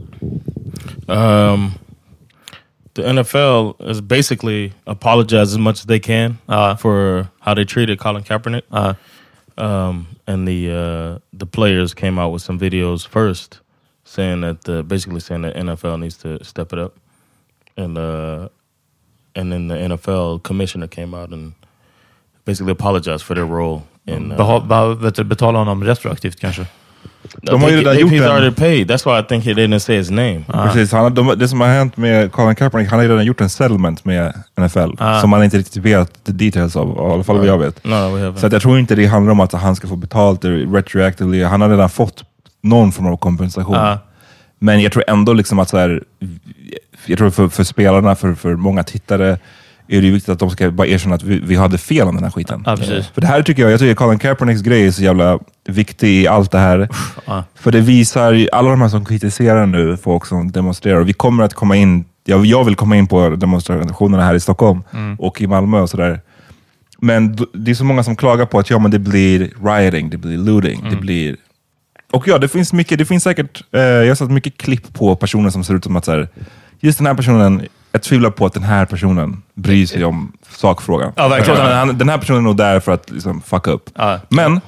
Um, the N F L is basically apologize as much as they can Uh. for how they treated Colin Kaepernick. Uh, Um, and the uh, the players came out with some videos first, saying that uh, basically saying that N F L needs to step it up, and uh, and then the N F L commissioner came out and basically apologized for their role in. Uh, beha, be, vet du, betala honom retroaktivt kanske? De har ju they- redan they- gjort he's en- already paid. That's why I think he didn't say his name. Precis, han, de, det som har hänt med Colin Kaepernick, han har ju redan gjort en settlement med N F L som man inte riktigt vet the details av, i alla fall vad jag vet. No, we haven't. Så att jag tror inte det handlar om att han ska få betalt retroactively. Han har redan fått någon form av kompensation. Ja. Men jag tror ändå liksom att så här, jag tror för, för spelarna, för, för många tittare, är det ju viktigt att de ska bara erkänna att vi, vi hade fel om den här skiten. Ja, precis. För det här tycker jag, jag tycker Colin Kaepernicks grej är så jävla viktig i allt det här. Ja. För det visar ju alla de här som kritiserar nu, folk som demonstrerar. Och vi kommer att komma in, jag, jag vill komma in på demonstrationerna här i Stockholm och i Malmö och sådär. Men d- det är så många som klagar på att ja, men det blir rioting, det blir looting, det blir... Och ja, det finns mycket, det finns säkert, eh, jag har sett mycket klipp på personer som ser ut som att så här, just den här personen, jag tvivlar på att den här personen bryr sig om sakfrågan. Ja, verkligen. Jag tror att han- Den här personen är nog där för att liksom fucka upp. Ja. Men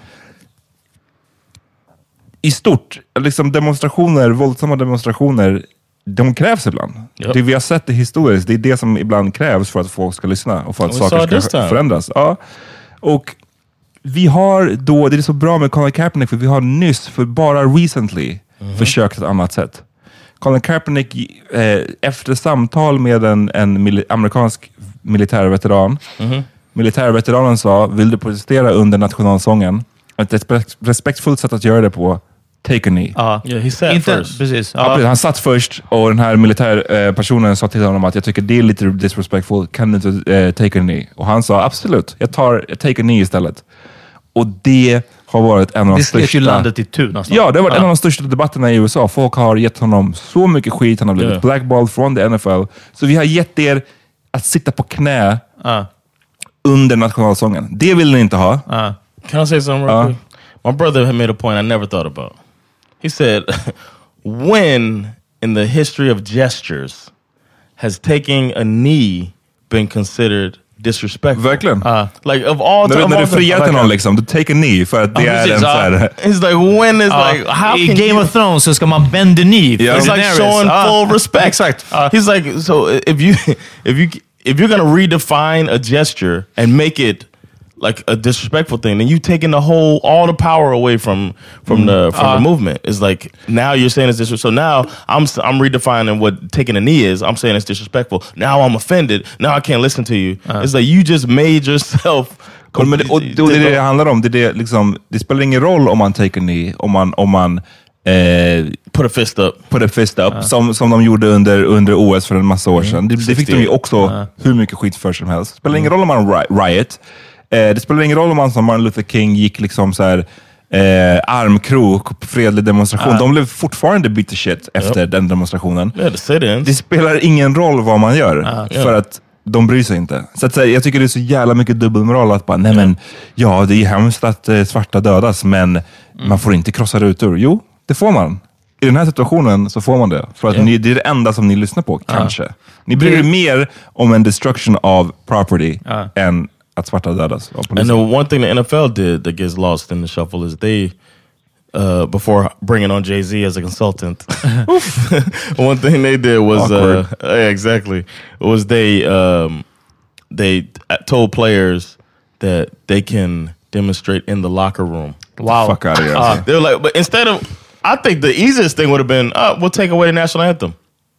i stort, liksom demonstrationer, våldsamma demonstrationer, de krävs ibland. Ja. Det vi har sett det historiskt, det är det som ibland krävs för att folk ska lyssna och för att We saw saker this ska time. förändras. Ja. Och vi har då, det är så bra med Colin Kaepernick, för vi har nyss, för bara recently, försökt ett annat sätt. Colin Kaepernick, eh, efter samtal med en, en mil- amerikansk militärveteran, militärveteranen sa, vill du protestera under nationalsången? Ett respekt, respektfullt sätt att göra det på, take a knee. Ja. Yeah, he sat Inte, first. precis. Ja, Ja. precis. Han satt först och den här militärpersonen sa till honom att jag tycker det är lite disrespectful, kan du inte eh, take a knee? Och han sa absolut, jag tar jag take a knee istället. Och det har varit en av de Det slet största... ju landet i tu nästan. Ja, det har varit en av de största debatterna i U S A. Folk har gett honom så mycket skit, han har blivit Yeah. blackballed från the N F L. Så vi har gett er att sitta på knä Ja. under nationalsången. Det vill ni inte ha. Ja. Can I say something real Uh. quick? My brother had made a point I never thought about. He said, when in the history of gestures has taking a knee been considered disrespectful? Verkligen. Ja. Like of all När du, time, när du all time- friar till någon, liksom, du take a knee för att det Ja, är precis, en så ja. här... It's like when is Ja. like how I can Game you, of Thrones så ska man bend the knee. Ja. för it's like Daenerys. showing Ja. full respect. Exakt. Ja. He's like, so if you if you if you're gonna redefine a gesture and make it like a disrespectful thing, then you taking the whole all the power away from from mm. the from uh, the movement. It's like now you're saying it's disrespectful. So now I'm I'm redefining what taking a knee is. I'm saying it's disrespectful. Now I'm offended. Now I can't listen to you. Uh. It's like you just made yourself. Men det, och det är det det handlar om. Det, är det, liksom, det spelar ingen roll om man take a knee, om man om man eh, put a fist up, put a fist up, uh. som som de gjorde under under O S för en massa år sedan. Mm. Det, det fick de ju också uh. hur mycket skit för som helst. Det spelar ingen mm. roll om man riot. Eh, det spelar ingen roll om man som Martin Luther King gick liksom så här eh, armkrok på fredlig demonstration. Uh. De blev fortfarande beat the shit efter yep. den demonstrationen. Yeah, det, det spelar ingen roll vad man gör uh. för yeah. att de bryr sig inte. Så att säga, jag tycker det är så jävla mycket dubbelmoral att bara, nej men, ja det är hemskt att eh, svarta dödas, men mm. man får inte krossa rutor. Jo, det får man. I den här situationen så får man det. För att yeah. ni, det är det enda som ni lyssnar på, kanske. Uh. Ni bryr er mm. mer om en destruction of property uh. än att svarta dödas av polisen. And the one thing the N F L did that gets lost in the shuffle is they, uh, before bringing on Jay-Z as a consultant, one thing they did was uh, exactly was they um, they told players that they can demonstrate in the locker room. Wow! Fuck out of here! Uh, they were like, but instead of, I think the easiest thing would have been, uh, we'll take away the national anthem.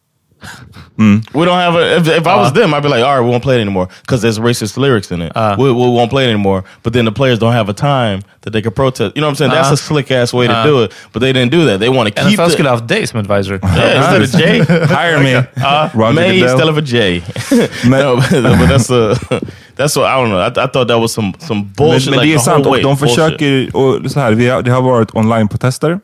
Mm. We don't have a. If, if uh, I was them, I'd be like, all right, we won't play it anymore because there's racist lyrics in it. Uh, we, we won't play it anymore. But then the players don't have a time that they can protest. You know what I'm saying? Uh, That's a slick ass way uh, to do it. But they didn't do that. They want to keep. N F L skulle have Day som advisor. Yeah, instead of Jay, hire me. Uh, May instead of a J. No, but that's a. That's what I don't know. I, I thought that was some some bullshit. Men, men like det är sant. Och de försöker. Och så här, vi har, det har varit online-protester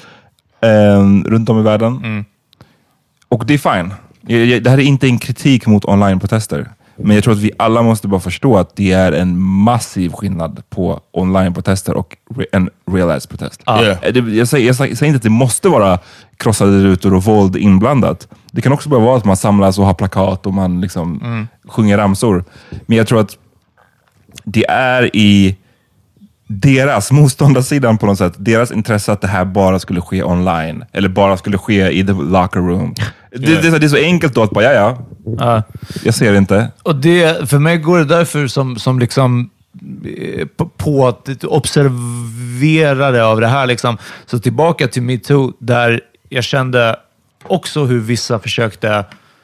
um, runt om i världen. Mm. Och det är fine. Det här är inte en kritik mot online-protester. Men jag tror att vi alla måste bara förstå att det är en massiv skillnad på online-protester och en real-ass-protest. Ah. Yeah. Jag, säger, jag säger inte att det måste vara krossade rutor och våld inblandat. Det kan också bara vara att man samlas och har plakat och man liksom mm. sjunger ramsor. Men jag tror att det är i deras motståndarsidan på något sätt, deras intresse att det här bara skulle ske online eller bara skulle ske i the locker room. Det, yeah. det, det är så enkelt då att bara, ja, ja. Uh. Jag ser det inte. Och det, för mig går det därför som, som liksom på, på att observerare av det här liksom. Så tillbaka till Me Too, där jag kände också hur vissa försökte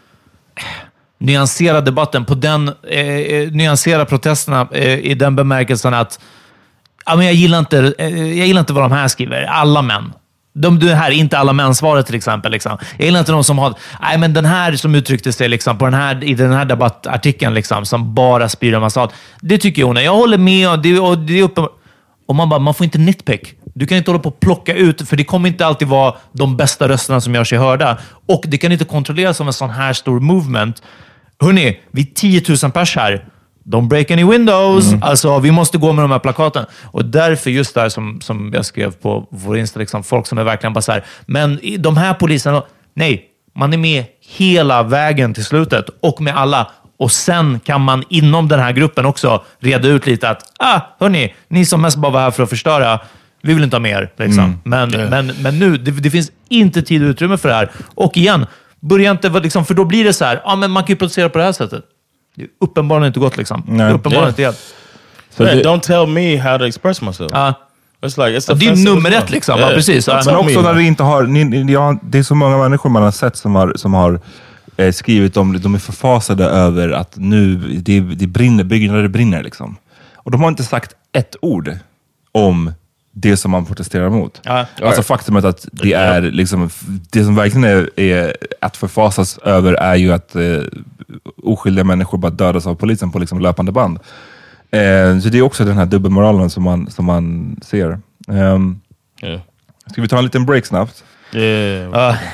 nyansera debatten på den, eh, nyansera protesterna eh, i den bemärkelsen att ja, men jag gillar inte, jag gillar inte vad de här skriver. Alla män. De, det här, inte alla män svaret till exempel. Liksom. Jag gillar inte de som har, nej men den här som uttryckte sig liksom, på den här, i den här debattartikeln liksom, som bara spyr om assad. Det tycker jag, jag håller med och det, och det är uppe. Och man bara, man får inte nitpick. Du kan inte hålla på att plocka ut, för det kommer inte alltid vara de bästa rösterna som gör sig hörda. Och det kan inte kontrolleras som en sån här stor movement. Hörrni, vi är tio tusen pers här. Don't break any windows. Mm. Alltså, vi måste gå med de här plakaten. Och därför just där som, som jag skrev på vår Insta, liksom, folk som är verkligen bara så här. Men de här poliserna, nej, man är med hela vägen till slutet och med alla. Och sen kan man inom den här gruppen också reda ut lite att, ah, hörni, ni som mest bara var här för att förstöra, vi vill inte ha mer. Liksom. Mm. Men, yeah. men, men nu, det, det finns inte tid och utrymme för det här. Och igen, börja inte, liksom, för då blir det så här, ja, ah, men man kan ju protestera på det här sättet. Det är uppenbarligen inte gott liksom. Nej. Det är uppenbarligen inte helt. So yeah, don't tell me how to express myself. Uh, it's like, it's det är nummer ett liksom. Yeah. Ja, precis. Men också me. När vi inte har, ni, ni har... Det är så många människor man har sett som har, som har eh, skrivit om, de är förfasade över att nu det, det brinner, byggnader brinner liksom. Och de har inte sagt ett ord om det som man protesterar mot. Uh, alltså right. Faktumet att det är liksom, det som verkligen är, är att förfasas över är ju att eh, oskyldiga människor bara dödas av polisen på liksom löpande band. Eh, så det är också den här dubbelmoralen som man, som man ser. Um, yeah. Ska vi ta en liten break snabbt? Yeah. Uh.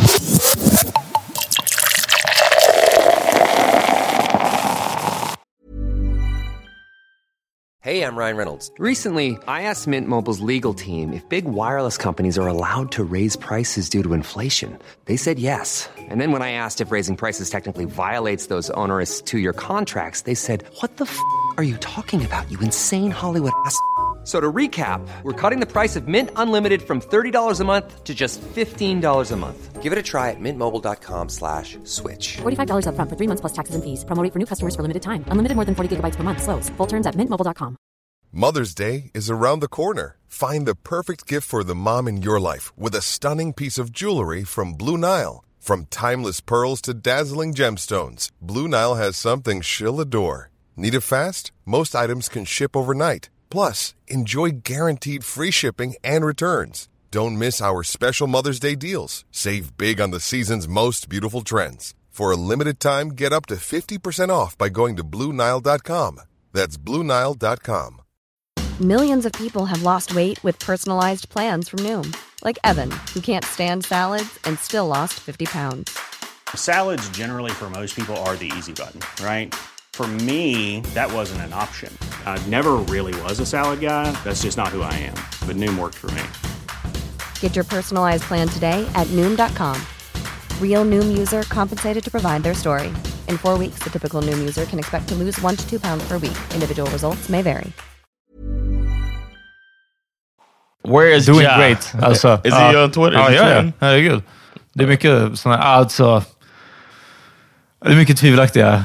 Hey, I'm Ryan Reynolds. Recently, I asked Mint Mobile's legal team if big wireless companies are allowed to raise prices due to inflation. They said yes. And then when I asked if raising prices technically violates those onerous two-year contracts, they said, what the f*** are you talking about, you insane Hollywood ass f- So to recap, we're cutting the price of Mint Unlimited from thirty dollars a month to just fifteen dollars a month. Give it a try at mintmobile.com slash switch. forty-five dollars up front for three months plus taxes and fees. Promo rate for new customers for limited time. Unlimited more than forty gigabytes per month. Slows full terms at mint mobile dot com. Mother's Day is around the corner. Find the perfect gift for the mom in your life with a stunning piece of jewelry from Blue Nile. From timeless pearls to dazzling gemstones, Blue Nile has something she'll adore. Need it fast? Most items can ship overnight. Plus, enjoy guaranteed free shipping and returns. Don't miss our special Mother's Day deals. Save big on the season's most beautiful trends. For a limited time, get up to fifty percent off by going to Blue Nile dot com. That's Blue Nile dot com. Millions of people have lost weight with personalized plans from Noom. Like Evan, who can't stand salads and still lost fifty pounds. Salads generally for most people are the easy button, right? For me, that wasn't an option. I never really was a salad guy. That's just not who I am. But Noom worked for me. Get your personalized plan today at Noom dot com. Real Noom user compensated to provide their story. In four weeks, the typical Noom user can expect to lose one to two pounds per week. Individual results may vary. Where is Doing Ja? great. Alltså, is ja. he on Twitter? Ja, Is he ja, ja. trending? Herregud. Det är mycket sådana, alltså... Det är mycket tvivelaktiga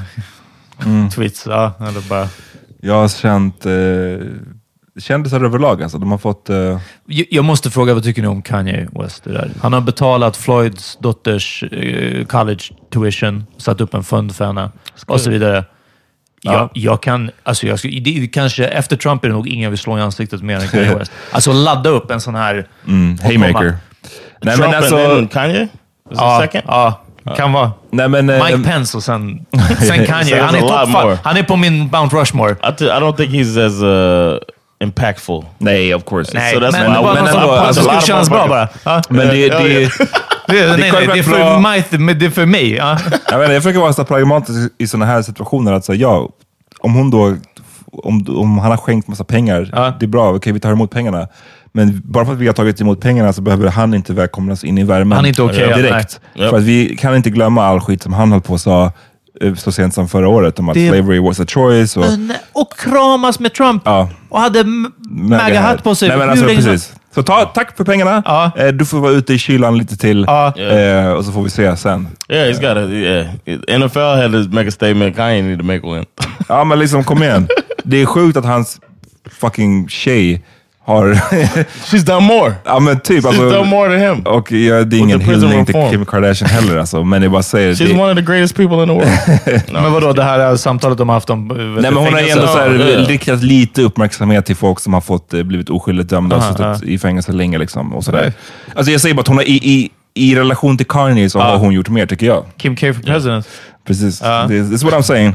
Mm. tweets. Ja, eller bara... Jag har känt... Eh, kändisar överlag alltså. De har fått... Eh... Jag, jag måste fråga, vad tycker ni om Kanye West? Det där? Han har betalat Floyds dotters eh, college tuition, satt upp en fund för henne och så vidare. Jag, Ja. jag kan... Alltså jag skulle, det är kanske, efter Trump är det nog ingen vill slå i ansiktet mer än Kanye West. Alltså ladda upp en sån här... Mm, haymaker. Nej, Trump men alltså, and then Kanye? Is Ja, it second? ja, kan vara. nej, men, eh, Mike Pence och sen, sen Kanye. So Han there's är, a lot top, more. han är på min Mount Rushmore. I, th- I don't think he's as uh, impactful. nej, of course. Nej, So that's men why- det var men någon som ändå, bara, alltså, det skulle a lot of kännas bra bara. motherfuckers. Ja. Men det, Ja, det, ja. Det, är- nej, nej, självklart det är för bra. mig. Men det är för mig. Ja. jag, vet, jag försöker vara så pragmatisk i sådana här situationer. Att säga, ja, om hon då... Om, om han har skänkt massa pengar, Ja. det är bra, okej, vi tar emot pengarna. Men bara för att vi har tagit emot pengarna så behöver han inte välkomnas in i värmen. Han är inte okej, ja, direkt. nej. För att vi kan inte glömma all skit som han höll på och sa eh, så sent som förra året om att Det- slavery was a choice. Och, Men, och kramas med Trump. ja, Och hade m- MAGA-hatt på sig. Nej, men Hur alltså, länge som- precis. Så ta, tack för pengarna. Ja. Eh, du får vara ute i kylan lite till. Ja. Eh, och så får vi se sen. Yeah, he's got a... Yeah. N F L had to make a statement. Kanye need to make one. Ja, men liksom kom igen. Det är sjukt att hans fucking tjej har... She's done more. ja, men typ. She's Alltså, done more than him. och ja, det är ingen the prison hyllning till reform. Kim Kardashian heller. Alltså, men jag bara säger... She's det, one of the greatest people in the world. Men vadå, det här är samtalet de har haft om... nej, men hon har ju ändå så här, Ja, ja. riktat lite uppmärksamhet till folk som har fått eh, blivit oskyldigt dömda och Aha, suttit i fängelse länge. Liksom, och sådär. Alltså, jag säger bara att hon har, i, i, i relation till Kanye så har hon gjort mer, tycker jag. Kim K for president. Precis. Ja. Det That's what I'm saying.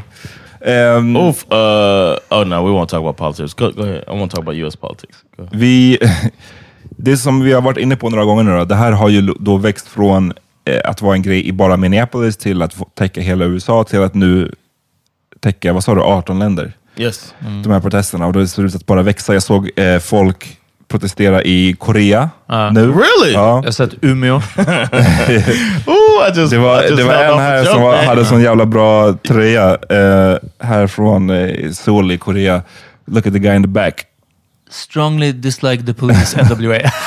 Um, Oof. Uh, oh, no, we won't talk about politics. Go, go ahead. I want to talk about U S politics. Go ahead. Vi, det som vi har varit inne på några gånger nu då, det här har ju då växt från eh, att vara en grej i bara Minneapolis till att få täcka hela U S A till att nu täcka, vad sa du, arton länder. Yes. De här protesterna, och det ser ut att bara växa. Jag såg eh, folk protestera i Korea nu. Really? Ja. Jag har sett Umeå. Ooh, I just, Det var, I just det var fell en off här a som jump, var, man. hade sån jävla bra tröja eh, här från eh, Seoul i Korea. Look at the guy in the back. Strongly dislike the police, N W A.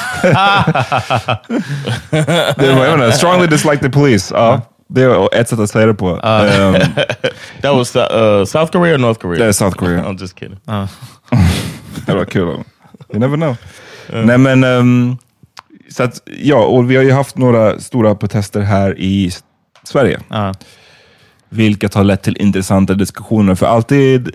Det var, jag menar, strongly dislike the police. Ja, det var ett sätt att säga det på. Um, That was uh, South Korea or North Korea? det är South Korea. I'm just kidding. Det var kul. You never know. Nej, men, um, så att, ja, och vi har ju haft några stora protester här i S- Sverige. Ja. Vilket har lett till intressanta diskussioner. För alltid...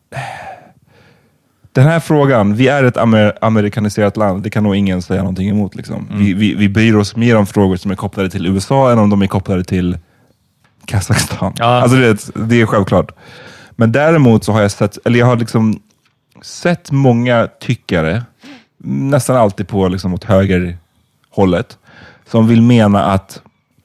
Den här frågan, vi är ett amer- amerikaniserat land, det kan nog ingen säga någonting emot. Liksom. Mm. Vi, vi, vi bryr oss mer om frågor som är kopplade till U S A än om de är kopplade till Kazakstan. Ja. Alltså det, det är självklart. Men däremot så har jag sett, eller jag har liksom sett många tyckare, nästan alltid på liksom åt högerhållet, som vill mena att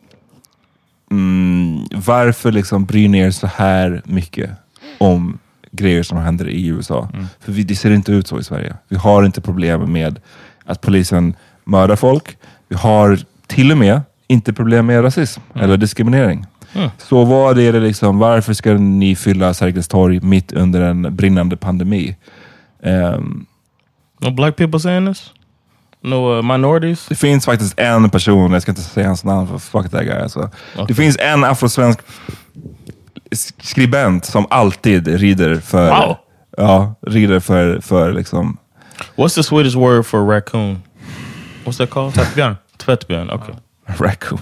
mm, varför liksom bryr ni er så här mycket om grejer som händer i U S A? Mm. För vi, det ser inte ut så i Sverige. Vi har inte problem med att polisen mördar folk. Vi har till och med inte problem med rasism mm. eller diskriminering. Mm. Så vad är det liksom, varför ska ni fylla Sergels torg mitt under en brinnande pandemi? Um, No black people saying this? No uh, minorities? Det finns faktiskt en person, jag ska inte säga hans namn för fuck that guy. Alltså. Okay. Det finns en afrosvensk skribent som alltid rider för Wow. ja, rider för, för liksom... What's the Swedish word for raccoon? What's that called? Tvättbjörn. Tvättbjörn, okej. Okay. Raccoon.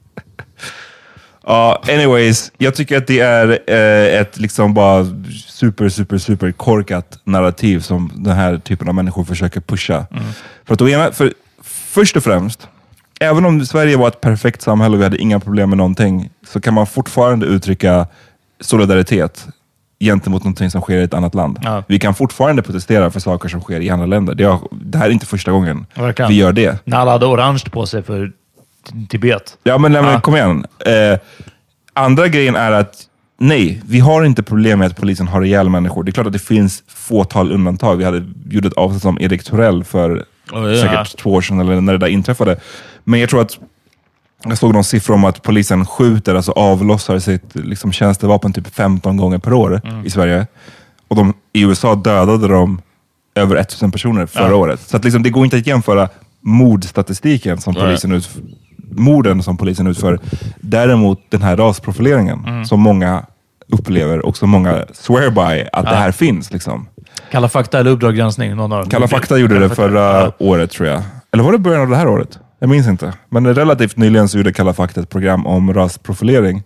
Ja, uh, anyways. Jag tycker att det är uh, ett liksom bara super, super, super korkat narrativ som den här typen av människor försöker pusha. Mm. För att då ena, för först och främst, även om Sverige var ett perfekt samhälle och vi hade inga problem med någonting, så kan man fortfarande uttrycka solidaritet gentemot någonting som sker i ett annat land. Ja. Vi kan fortfarande protestera för saker som sker i andra länder. Det, är, det här är inte första gången Verkligen. vi gör det. När alla hade orange på sig för Tibet. Ja, men, nej, men ja. kom igen. Eh, andra grejen är att nej, vi har inte problem med att polisen har ihjäl människor. Det är klart att det finns fåtal undantag. Vi hade gjort ett avsnitt om Erik Torell för oh, ja. säkert två år sedan eller när det där inträffade. Men jag tror att jag såg någon siffra om att polisen skjuter, alltså avlossar sitt liksom, tjänstevapen typ femton gånger per år mm. i Sverige. Och de, i U S A dödade de över tusen personer förra ja. året. Så att, liksom, det går inte att jämföra mordstatistiken som polisen right. utför, morden som polisen utför. Däremot den här rasprofileringen mm. som många upplever och som många swear by att ja. det här finns. Liksom. Kalla fakta eller Uppdrag granskning? Någon av Kalla fakta gjorde Kalla det förra fakta. året tror jag. Eller var det början av det här året? Jag minns inte. Men relativt nyligen så gjorde Kalla fakta ett program om rasprofilering.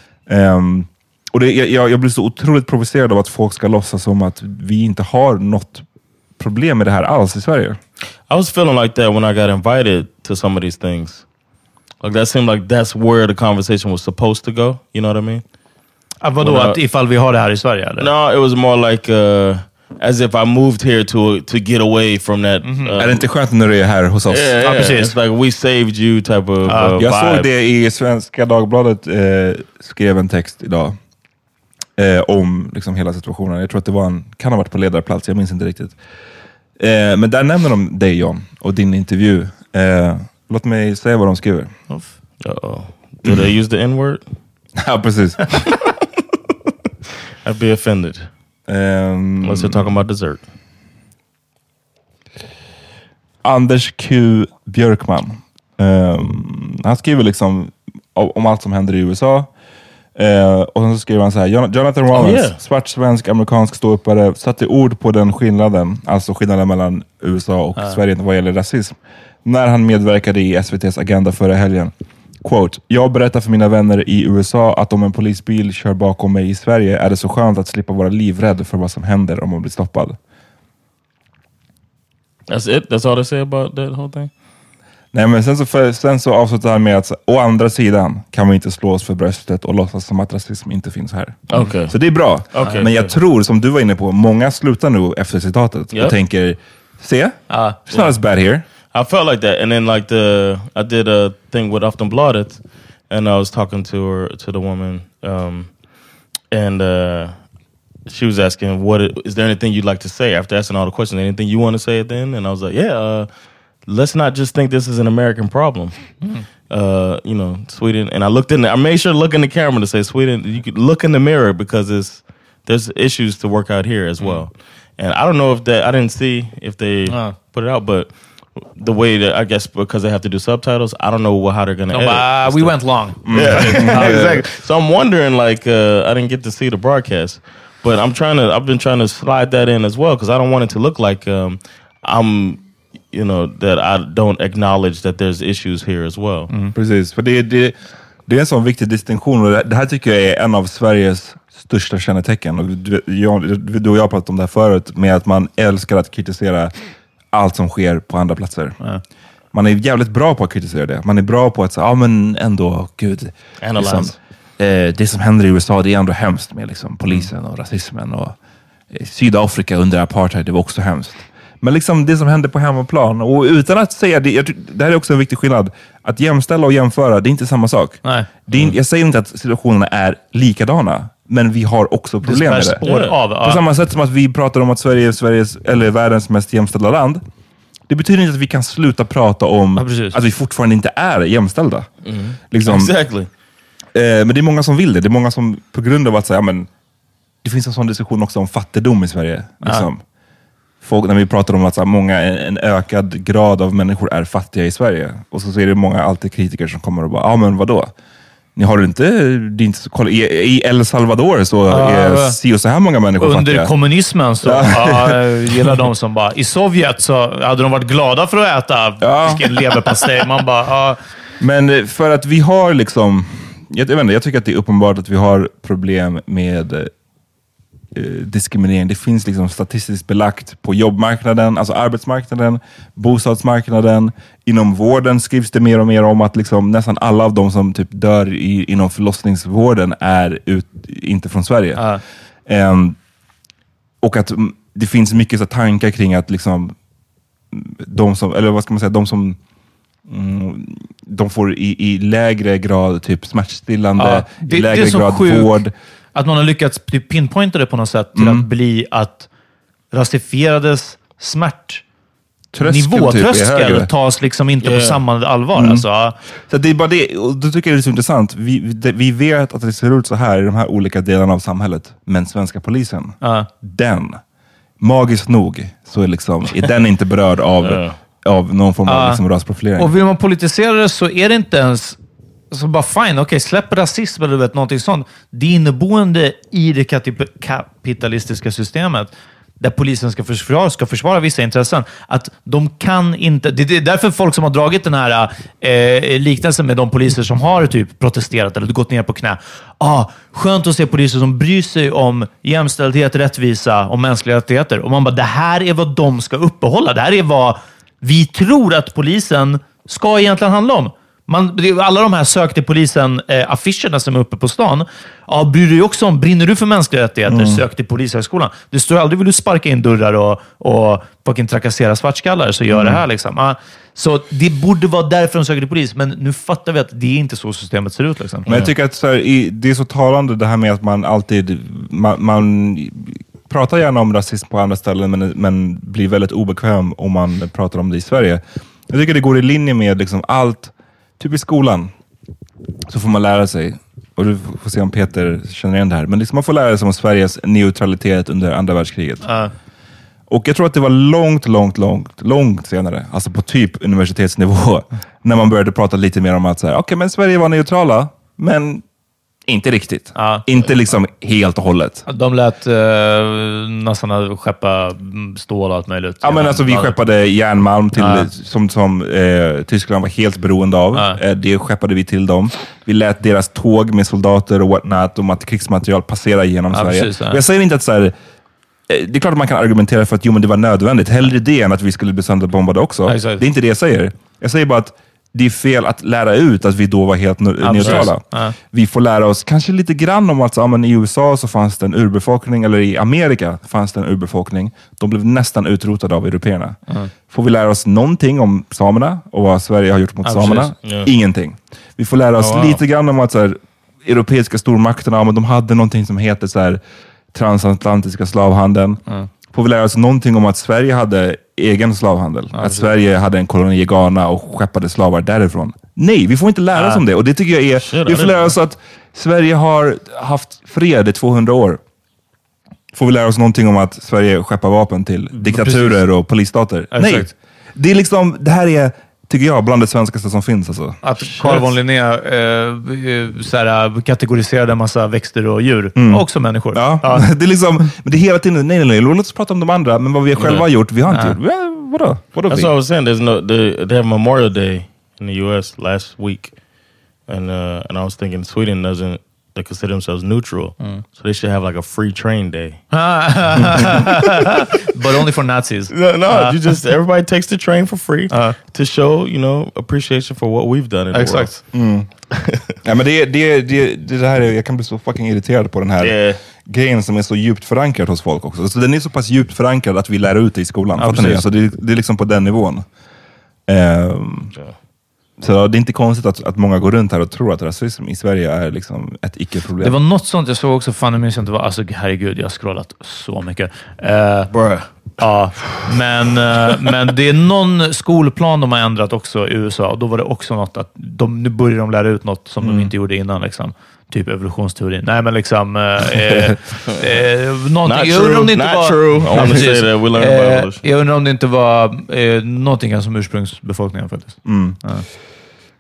Um, och det, jag, jag blir så otroligt provocerad av att folk ska låtsas som att vi inte har något problem med det här alls i Sverige. I was feeling like that when I got invited to some of these things. Like that seemed like that's where the conversation was supposed to go. You know what I mean? Ah, vadå? Att ifall vi har det här i Sverige? Eller? No, it was more like... Uh, as if I moved here to to get away from that. Mm-hmm. Uh, är det inte skönt när du är här hos oss? Yeah, yeah. Ah, precis. It's like we saved you type of uh, uh, Jag vibe. såg det i Svenska Dagbladet, eh, skrev en text idag eh, om liksom hela situationen. Jag tror att det var en, kan ha varit på ledarplats, jag minns inte riktigt. Eh, men där nämner de dig, John, och din intervju. Eh, låt mig säga vad de skriver. Uh-oh. Do they use the N-word? Ja, precis. I'd be offended. Um, Unless you're talking about dessert. Anders Q. Björkman. Um, han skriver liksom om allt som händer i U S A. Uh, och sen så skriver han så här: Jonathan Rollins, oh, yeah. svart, svensk, amerikansk ståuppare, satte ord på den skillnaden, alltså skillnaden mellan U S A och uh. Sverige vad gäller rasism, när han medverkade i S V T:s Agenda förra helgen. Quote, jag berättar för mina vänner i U S A att om en polisbil kör bakom mig i Sverige är det så skönt att slippa vara livrädd för vad som händer om man blir stoppad. That's it? That's all they say about that whole thing? Nej, men sen så, för, sen så avslutar han med att å andra sidan kan vi inte slå oss för bröstet och låtsas som att rasism inte finns här. Okay. Så det är bra. Okay, men jag okay. tror, som du var inne på, många slutar nu efter citatet yep. och tänker, se, uh, it's not yeah. as bad here. I felt like that, and then like the I did a thing with Aftonbladet, and I was talking to her, to the woman, um, and uh, she was asking, "What is there anything you'd like to say?" After asking all the questions, anything you want to say at the end? And I was like, "Yeah, uh, let's not just think this is an American problem." Mm. Uh, you know, Sweden. And I looked in. The, I made sure to look in the camera to say, "Sweden, you could look in the mirror because it's there's issues to work out here as well." Mm. And I don't know if that I didn't see if they uh. put it out, but. The way that I guess because they have to do subtitles, I don't know how they're gonna. No, edit uh, we went long. Yeah, exactly. So I'm wondering, like, uh, I didn't get to see the broadcast, but I'm trying to. I've been trying to slide that in as well because I don't want it to look like um, I'm, you know, that I don't acknowledge that there's issues here as well. Mm. Precis, för det, det, det är en sån viktig distinktion och det här tycker jag är en av Sveriges största kännetecken. Och du, jag, du och jag har pratat om det här förut med att man älskar att kritisera allt som sker på andra platser. Ja. Man är jävligt bra på att kritisera det. Man är bra på att säga, ja men ändå, gud. Liksom, eh, det som händer i U S A, det är ändå hemskt med liksom, polisen och rasismen. Och eh, Sydafrika under apartheid, det var också hemskt. Men liksom det som händer på hemmaplan, och utan att säga det, jag, det här är också en viktig skillnad. Att jämställa och jämföra, det är inte samma sak. Nej. Det är, jag säger inte att situationerna är likadana. Men vi har också problem med det. Yeah. Av, på samma sätt som att vi pratar om att Sverige är Sveriges, eller världens mest jämställda land. Det betyder inte att vi kan sluta prata om ja, att vi fortfarande inte är jämställda. Mm. Liksom, exactly. eh, men det är många som vill det. Det är många som på grund av att säga, ja, men det finns en sån diskussion också om fattigdom i Sverige. Liksom. Ja. Folk, när vi pratar om att så här, många, en ökad grad av människor är fattiga i Sverige. Och så är det många alltid kritiker som kommer och bara, ja men vadå? ni har inte, det är inte så, kolla, i, i El Salvador så ja, är si och så här många människor under fattiga. kommunismen så ja, jag gillar de som bara... I Sovjet så hade de varit glada för att äta ja. vilken leverpastej. Man bara... Ja. Men för att vi har liksom... Jag, jag, vet inte, jag tycker att det är uppenbart att vi har problem med eh, diskriminering. Det finns liksom statistiskt belagt på jobbmarknaden, alltså arbetsmarknaden, bostadsmarknaden. Inom vården skrivs det mer och mer om att liksom nästan alla av de som typ dör i, inom förlossningsvården är ut, inte från Sverige. Uh. Um, och att det finns mycket så tankar kring att liksom de som, eller vad ska man säga, de som Mm, de får i, i lägre grad typ smärtstillande, ja, det, i lägre det är så grad sjukt vård. Att man har lyckats typ pinpointa det på något sätt till mm. att bli att rasifierades smärt Tröskeln nivåtröskel typ tas liksom inte yeah. på samma allvar. Mm. Alltså. Så det är bara det, och då tycker jag det är så intressant. Vi, det, vi vet att det ser ut så här i de här olika delarna av samhället, men svenska polisen, uh. den, magiskt nog, så är, liksom, är den inte berörd av uh. av någon form av uh, liksom rasprofilering. Och vill man politisera det så är det inte ens så bara fine, okej, okay, släpp rasism eller vet, någonting sånt. Det är inneboende i det kapitalistiska systemet där polisen ska försvara, ska försvara vissa intressen. Att de kan inte... Det är därför folk som har dragit den här eh, liknelsen med de poliser som har typ protesterat eller gått ner på knä. Ah, skönt att se poliser som bryr sig om jämställdhet, rättvisa och mänskliga rättigheter. Och man bara, det här är vad de ska uppehålla. Det här är vad vi tror att polisen ska egentligen handla om. Man, alla de här sök till polisen eh, affischerna som är uppe på stan. Ja, bryr du också om, brinner du för mänskliga rättigheter? Mm. Sök till polishögskolan. Det står aldrig, vill du sparka in dörrar och, och fucking trakassera svartskallar, så gör mm. det här liksom. Ja, så det borde vara därför de söker till polis. Men nu fattar vi att det är inte så systemet ser ut. Liksom. Men jag tycker att så här, i, det är så talande det här med att man alltid... Man, man pratar gärna om rasism på andra ställen, men, men blir väldigt obekväm om man pratar om det i Sverige. Jag tycker det går i linje med liksom allt. Typ i skolan så får man lära sig, och du får se om Peter känner igen det här, men liksom man får lära sig om Sveriges neutralitet under andra världskriget. Uh. Och jag tror att det var långt, långt, långt, långt senare, alltså på typ universitetsnivå, när man började prata lite mer om att säga, okej, okay, men Sverige var neutrala, men inte riktigt. Uh. Inte liksom helt och hållet. De lät uh, nästan skeppa stål och allt möjligt. Ja, men alltså vi skeppade järnmalm till, uh. som, som eh, Tyskland var helt beroende av. Uh. Eh, det skeppade vi till dem. Vi lät deras tåg med soldater och whatnot och mat- krigsmaterial passera genom uh, Sverige. Precis, uh. Jag säger inte att så här, det är klart att man kan argumentera för att jo, men det var nödvändigt. Hellre det än att vi skulle bli sönderbombade också. Uh, det är inte det jag säger. Jag säger bara att det är fel att lära ut att vi då var helt neutrala. Ja. Vi får lära oss kanske lite grann om att ja, men i U S A så fanns det en urbefolkning, eller i Amerika fanns det en urbefolkning. De blev nästan utrotade av européerna. Mm. Får vi lära oss någonting om samerna och vad Sverige har gjort mot ja, samerna? Ja. Ingenting. Vi får lära oss oh, wow. lite grann om att så här, europeiska stormakterna, men de hade någonting som heter så här, transatlantiska slavhandeln. Mm. Får vi lära oss någonting om att Sverige hade egen slavhandel. Ja, att Sverige hade en koloni i Ghana och skeppade slavar därifrån. Nej, vi får inte lära oss ja. om det. Och det tycker jag är... Shit, vi får lära oss att Sverige har haft fred i tvåhundra år. Får vi lära oss någonting om att Sverige skeppar vapen till diktaturer Precis. och polisstater. Ja, Nej, det är liksom... Det här är... tycker jag, bland det svenskaste som finns. Alltså. Att Carl von Linné eh, såhär, kategoriserade en massa växter och djur. Mm. Och också människor. Ja. Ja. Det är liksom, men det är hela tiden, nej, nej, nej, låt oss prata om de andra, men vad vi själva har gjort, vi har inte gjort. Well, vadå? Vadå? That's what I was saying. There's no, they, they have Memorial Day in the U S last week. And, uh, and I was thinking Sweden doesn't, they consider themselves neutral. Mm. So they should have like a free train day. But only for Nazis. No, no uh. you just, everybody takes the train for free uh. to show, you know, appreciation for what we've done in the Exakt. world. Mm. Ja, men det, det, det, det här är, jag kan bli så fucking irriterad på den här yeah. grejen som är så djupt förankrad hos folk också. Så den är så pass djupt förankrad att vi lär ut det i skolan. Ja, ni? Alltså det, det är liksom på den nivån. Um, yeah. Så det är inte konstigt att, att många går runt här och tror att rasism i Sverige är liksom ett icke-problem. Det var något sånt jag såg också, fan jag minns inte vad, alltså herregud, jag har scrollat så mycket. Uh, Bruh. Ja, men, uh, men det är någon skolplan de har ändrat också i U S A, och då var det också något att de, nu börjar de lära ut något som mm. de inte gjorde innan liksom. Typ evolutionsteori. Nej, men liksom... Eh, eh, någonting. Jag undrar om det inte var... True. I want to say that. We learned about eh, jag undrar om det inte var eh, någonting som ursprungsbefolkningen faktiskt. Mm. Ja.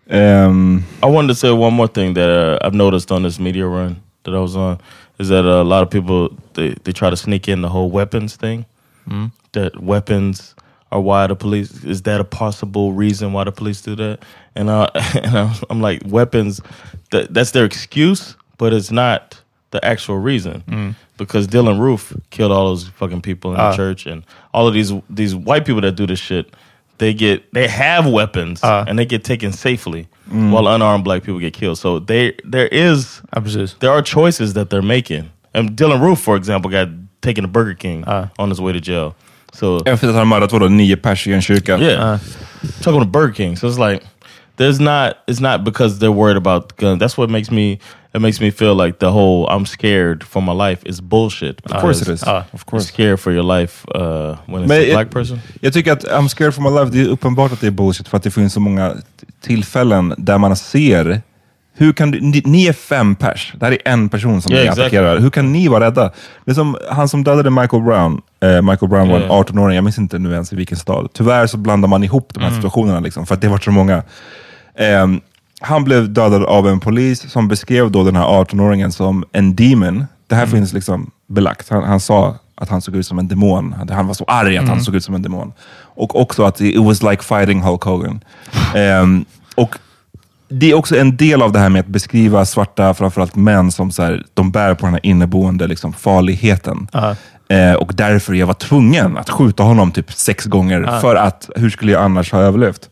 Um, I wanted to say one more thing that uh, I've noticed on this media run that I was on is that uh, a lot of people they, they try to sneak in the whole weapons thing. Mm. That weapons are why the police is that a possible reason why the police do that? And, uh, and I'm, I'm like, weapons, that, that's their excuse, but it's not the actual reason. Mm. Because Dylan Roof killed all those fucking people in uh. the church, and all of these these white people that do this shit, they get they have weapons uh. and they get taken safely, mm. while unarmed black people get killed. So they there is there are choices that they're making. And Dylan Roof, for example, got taken to Burger King uh. on his way to jail. So efter att han mördat vadå, nio pers i en kyrka. Yeah, uh. took him to Burger King. So it's like there's not it's not because they're worried about guns. That's what makes me it makes me feel like the whole I'm scared for my life is bullshit. Of course it is. Uh, of course. You're scared for your life uh, when it's Men a black jag, person. Jag tycker att I'm scared for my life, det är uppenbart att det är bullshit för att det finns så många tillfällen där man ser hur kan du, ni, ni är fem pers. Det här är en person som yeah, ni attackerar. Exactly. Hur kan ni vara rädda? Det är som han som dödade Michael Brown. Eh, Michael Brown yeah. var en arton-åring. Jag minns inte nu ens i vilken stad. Tyvärr så blandar man ihop de här mm. situationerna liksom, för att det var så många. Eh, han blev dödad av en polis som beskrev då den här arton-åringen som en demon. Det här mm. finns liksom belagt. Han, han sa att han såg ut som en demon. Han var så arg att mm. han såg ut som en demon. Och också att it was like fighting Hulk Hogan. Eh, och det är också en del av det här med att beskriva svarta, framförallt män, som så här, de bär på den här inneboende liksom, farligheten. Uh-huh. Eh, och därför jag var tvungen att skjuta honom typ sex gånger. Uh-huh. För att, hur skulle jag annars ha överlevt?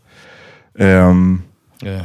Um, yeah.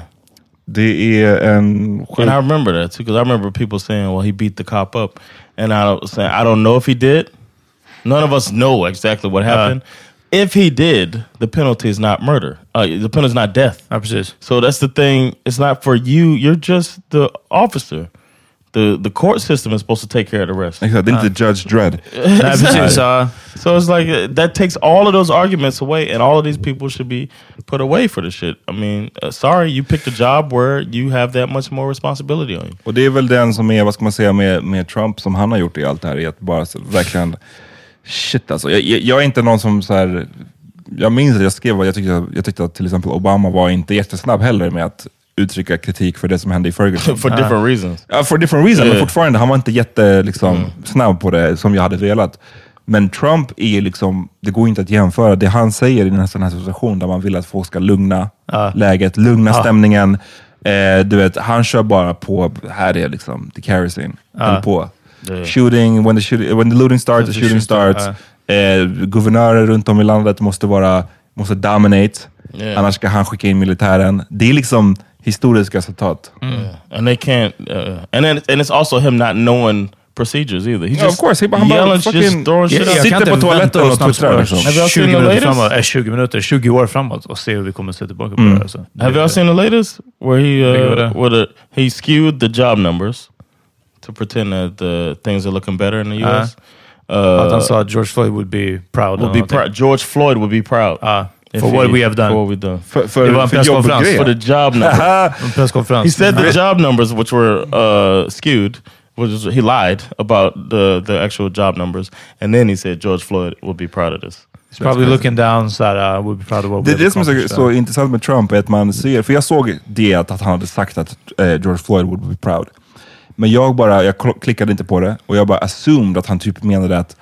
Det är en... And I remember that too, because I remember people saying, well, he beat the cop up. And I was saying, I don't know if he did. None of us know exactly what happened. Uh-huh. If he did, the penalty is not murder. Uh, the penalty is not death. Ja, precis. So that's the thing. It's not for you. You're just the officer. The the court system is supposed to take care of the rest. Exakt, det är inte Judge Dredd. Exactly. So, so it's like, uh, that takes all of those arguments away, and all of these people should be put away for the shit. I mean, uh, sorry, you picked a job where you have that much more responsibility on you. Och det är väl den som är, vad ska man säga, med, med Trump, som han har gjort i allt det här, i att bara så, verkligen... Shit alltså, jag, jag, jag är inte någon som så här, jag minns att jag skrev att jag tyckte, jag tyckte att till exempel Obama var inte jättesnabb heller med att uttrycka kritik för det som hände i Ferguson. For different reasons. Ja, for different reasons, yeah. Men fortfarande, han var inte jätte liksom, mm. snabb på det som jag hade velat. Men Trump är liksom, det går inte att jämföra det han säger i en sån här situation där man vill att folk ska lugna uh. läget, lugna uh. stämningen. Eh, du vet, han kör bara på, här är liksom the kerosene, uh. eller på. Yeah. Shooting, when the, shooting, when the looting starts, the, the shooting starts. Uh. Eh, guvernörer runt om i landet måste vara, måste dominate. Yeah. Annars ska han skicka in militären. Det är liksom historiska citat. Mm. Yeah. And they can't, uh, and then, and it's also him not knowing procedures either. He yeah, just of course. He, han bara fucking throwing shit yeah, out. Sitter på toaletten och puttrar. tjugo minuter framåt, äh, tjugo minuter, tjugo år framåt och se hur vi kommer se tillbaka på mm. det. Alltså. Have y'all seen the latest? Where he, uh, where the, he skewed the job numbers to pretend that the things are looking better in the U S. Uh, uh, I thought George Floyd would be proud. Would be pr- George Floyd would be proud. Uh, for what he, we have done. For what we've done. For, for, for, for, for the job numbers. He said the job numbers, which were uh, skewed, was he lied about the, the actual job numbers. And then he said George Floyd would be proud of this. He's probably looking down so that uh, we'll be proud of what det, det som är så, så intressant med Trump är att man ser, för jag såg det att, att han hade sagt att uh, George Floyd would be proud. Men jag bara, jag klickade inte på det och jag bara assumed att han typ menade att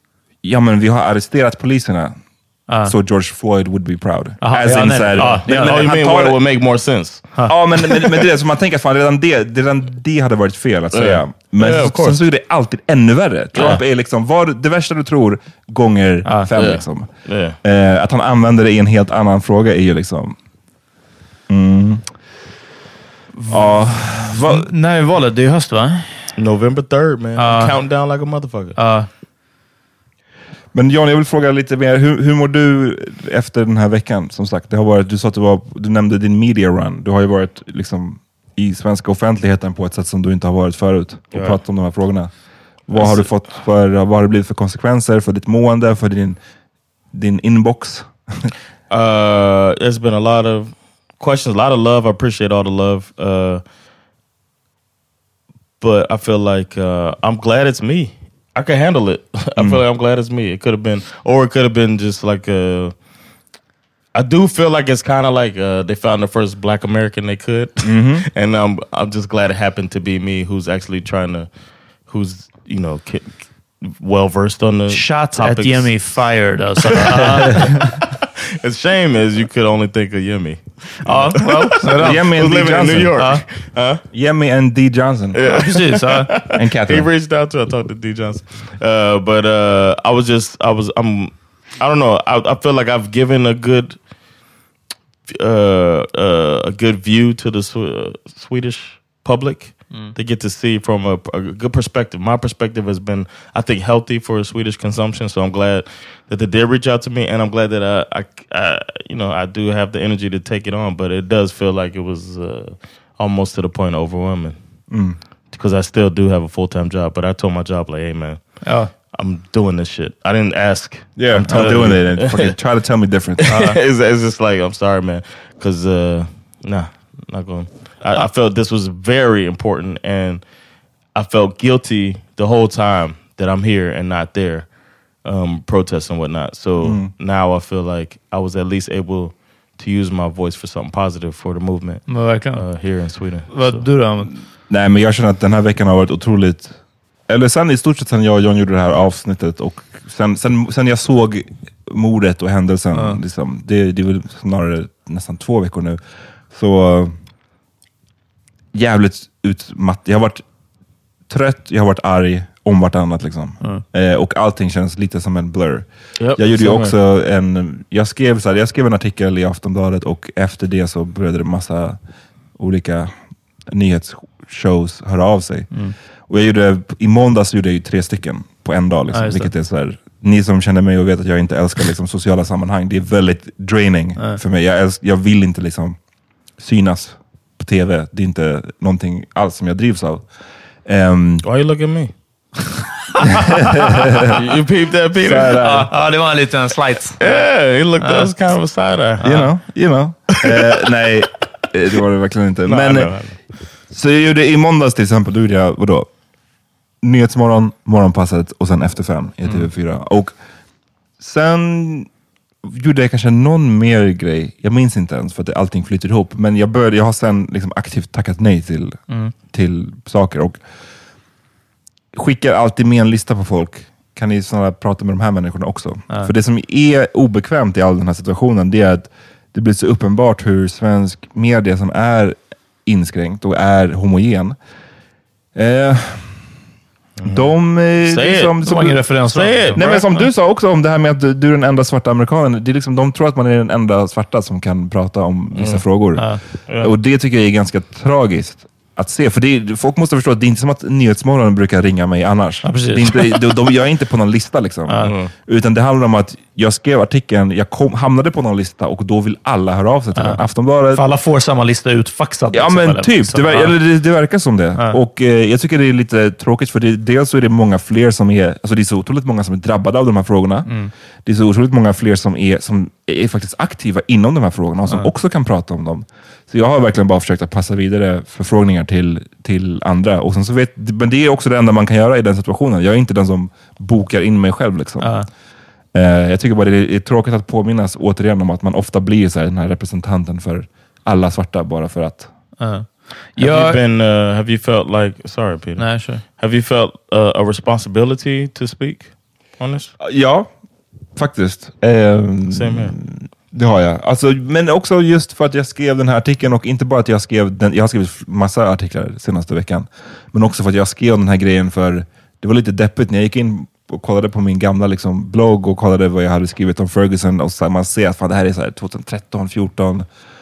ja men vi har arresterat poliserna uh. så George Floyd would be proud. Aha, As ja, in, nej, såhär, ah, men, men, oh, you mean it would make more sense? Huh. Ja men, men, men det är som man tänker att fan, redan, det, redan det hade varit fel att säga. Yeah. Men yeah, sen så är det alltid ännu värre. Trump yeah. är liksom, vad, det värsta du tror gånger uh, fem yeah. liksom. Yeah. Eh, att han använder det i en helt annan fråga är ju liksom... Mm. Ja, va, när är valet? Det är höst va? November third man. Uh, Counting down like a motherfucker. Uh. Men Jan, jag vill fråga lite mer. Hur, hur mår du efter den här veckan? Som sagt, det har varit, du sa att du, var, du nämnde din media run. Du har ju varit liksom i svenska offentligheten på ett sätt som du inte har varit förut. Och yeah. pratat om de här frågorna. Vad alltså, har du fått för, vad har det blivit för konsekvenser för ditt mående, för din, din inbox? uh, there's been a lot of questions, a lot of love. I appreciate all the love. Uh, but I feel like uh, I'm glad it's me. I can handle it. I mm. feel like I'm glad it's me. It could have been, or it could have been just like a, I do feel like it's kind of like uh, they found the first Black American they could, mm-hmm. and um, I'm just glad it happened to be me, who's actually trying to, who's you know ki- well versed on the shots topics. at Yemi fired. Also. It's shame is you could only think of Yemi. Ja, uh, well, Yemi and D living Johnson. in New York. Uh, huh? Yemi and D Johnson. Yeah, precis. Uh. And Catherine. He reached out to. I talked to D Johnson, uh, but uh, I was just, I was, I'm, I don't know. I, I feel like I've given a good, uh, uh, a good view to the Sw- Swedish public. Mm. They get to see from a, a good perspective. My perspective has been, I think, healthy for Swedish consumption. So I'm glad that they did reach out to me, and I'm glad that I, I, I you know, I do have the energy to take it on. But it does feel like it was uh, almost to the point of overwhelming, mm. because I still do have a full time job. But I told my job, like, hey man, oh. I'm doing this shit. I didn't ask. Yeah, I'm, I'm doing you. it. And fucking try to tell me different. Uh, it's, it's just like, I'm sorry, man, because uh, nah, not going. I, I felt this was very important, and I felt guilty the whole time that I'm here and not there, um, protests and whatnot. So mm. now I feel like I was at least able to use my voice for something positive for the movement uh, here in Sweden. Vad du då? Nej, men jag känner att den här veckan har varit otroligt, eller sen i stort sett sen jag och John gjorde det här avsnittet, och sen, sen, sen jag såg mordet och händelsen, mm. liksom, det, det är väl snarare nästan två veckor nu, så jävligt utmatt. Jag har varit trött, jag har varit arg om vartannat liksom. Mm. Eh, och allting känns lite som en blur. Yep, jag gjorde ju också en, jag skrev så här, jag skrev en artikel i Aftonbladet, och efter det så började det massa olika nyhetsshows höra av sig. Mm. Och jag gjorde, i måndags gjorde jag ju tre stycken på en dag liksom, ja, vilket är så här, ni som känner mig och vet att jag inte älskar liksom sociala sammanhang, det är väldigt draining mm. för mig. Jag, älsk, jag vill inte liksom synas på tv. Det är inte någonting alls som jag drivs av. Um, Why you look at me? You peeped that, Peter? Ja, uh, uh, det var en liten slight. Yeah, he looked, that was kind of a side eye. You know, you know. uh, nej, det var det verkligen inte. Men, no, no, no. Så jag gjorde i måndags till exempel, då gjorde jag, vadå? Nyhetsmorgon, morgonpasset och sen efter fem i T V fyra. Mm. Och sen gjorde jag kanske någon mer grej. Jag minns inte ens för att allting flyter ihop. Men jag började, jag har sen liksom aktivt tackat nej till, mm. till saker. Och skickar alltid med en lista på folk. Kan ni snarare prata med de här människorna också? Ja. För det som är obekvämt i all den här situationen, det är att det blir så uppenbart hur svensk media som är inskränkt och är homogen. Eh... Mm. De, Säg som, som, ingen referens. Nej, men som du sa också om det här med att du, du är den enda svarta amerikanen. Det är liksom, de tror att man är den enda svarta som kan prata om vissa mm. frågor. Ja, ja. Och det tycker jag är ganska tragiskt att se. För det är, folk måste förstå att det är inte som att Nyhetsmorgon brukar ringa mig annars. Ja, det är inte, de, de, jag är inte på någon lista liksom. Mm. Utan det handlar om att jag skrev artikeln, jag kom, hamnade på någon lista, och då vill alla höra av sig till ja. Aftonbladet. För alla får samma lista utfaxad. Ja, men eller, typ. Det, ver- ja. eller det, det verkar som det. Ja. Och eh, jag tycker det är lite tråkigt, för det, dels så är det många fler som är, alltså det är så otroligt många som är drabbade av de här frågorna. Mm. Det är så otroligt många fler som är, som är faktiskt aktiva inom de här frågorna och som ja. också kan prata om dem. Så jag har verkligen bara försökt att passa vidare förfrågningar till, till andra. Och sen så vet, men det är också det enda man kan göra i den situationen. Jag är inte den som bokar in mig själv liksom. Ja. Uh, jag tycker bara det är tråkigt att påminnas återigen om att man ofta blir så här, den här representanten för alla svarta bara för att... Uh. Have jag... you been, uh, have you felt like, sorry Peter. Nej, sure. Have you felt uh, a responsibility to speak on this? Uh, ja, faktiskt. Um, Same here. Det har jag. Alltså, men också just för att jag skrev den här artikeln, och inte bara att jag skrev den, jag har skrivit massa artiklar senaste veckan, men också för att jag skrev den här grejen, för det var lite deppigt när jag gick in och kollade på min gamla liksom, blogg och kollade vad jag hade skrivit om Ferguson, och så, man ser att fan, det här är så här, tjugohundratretton fjorton. Eh,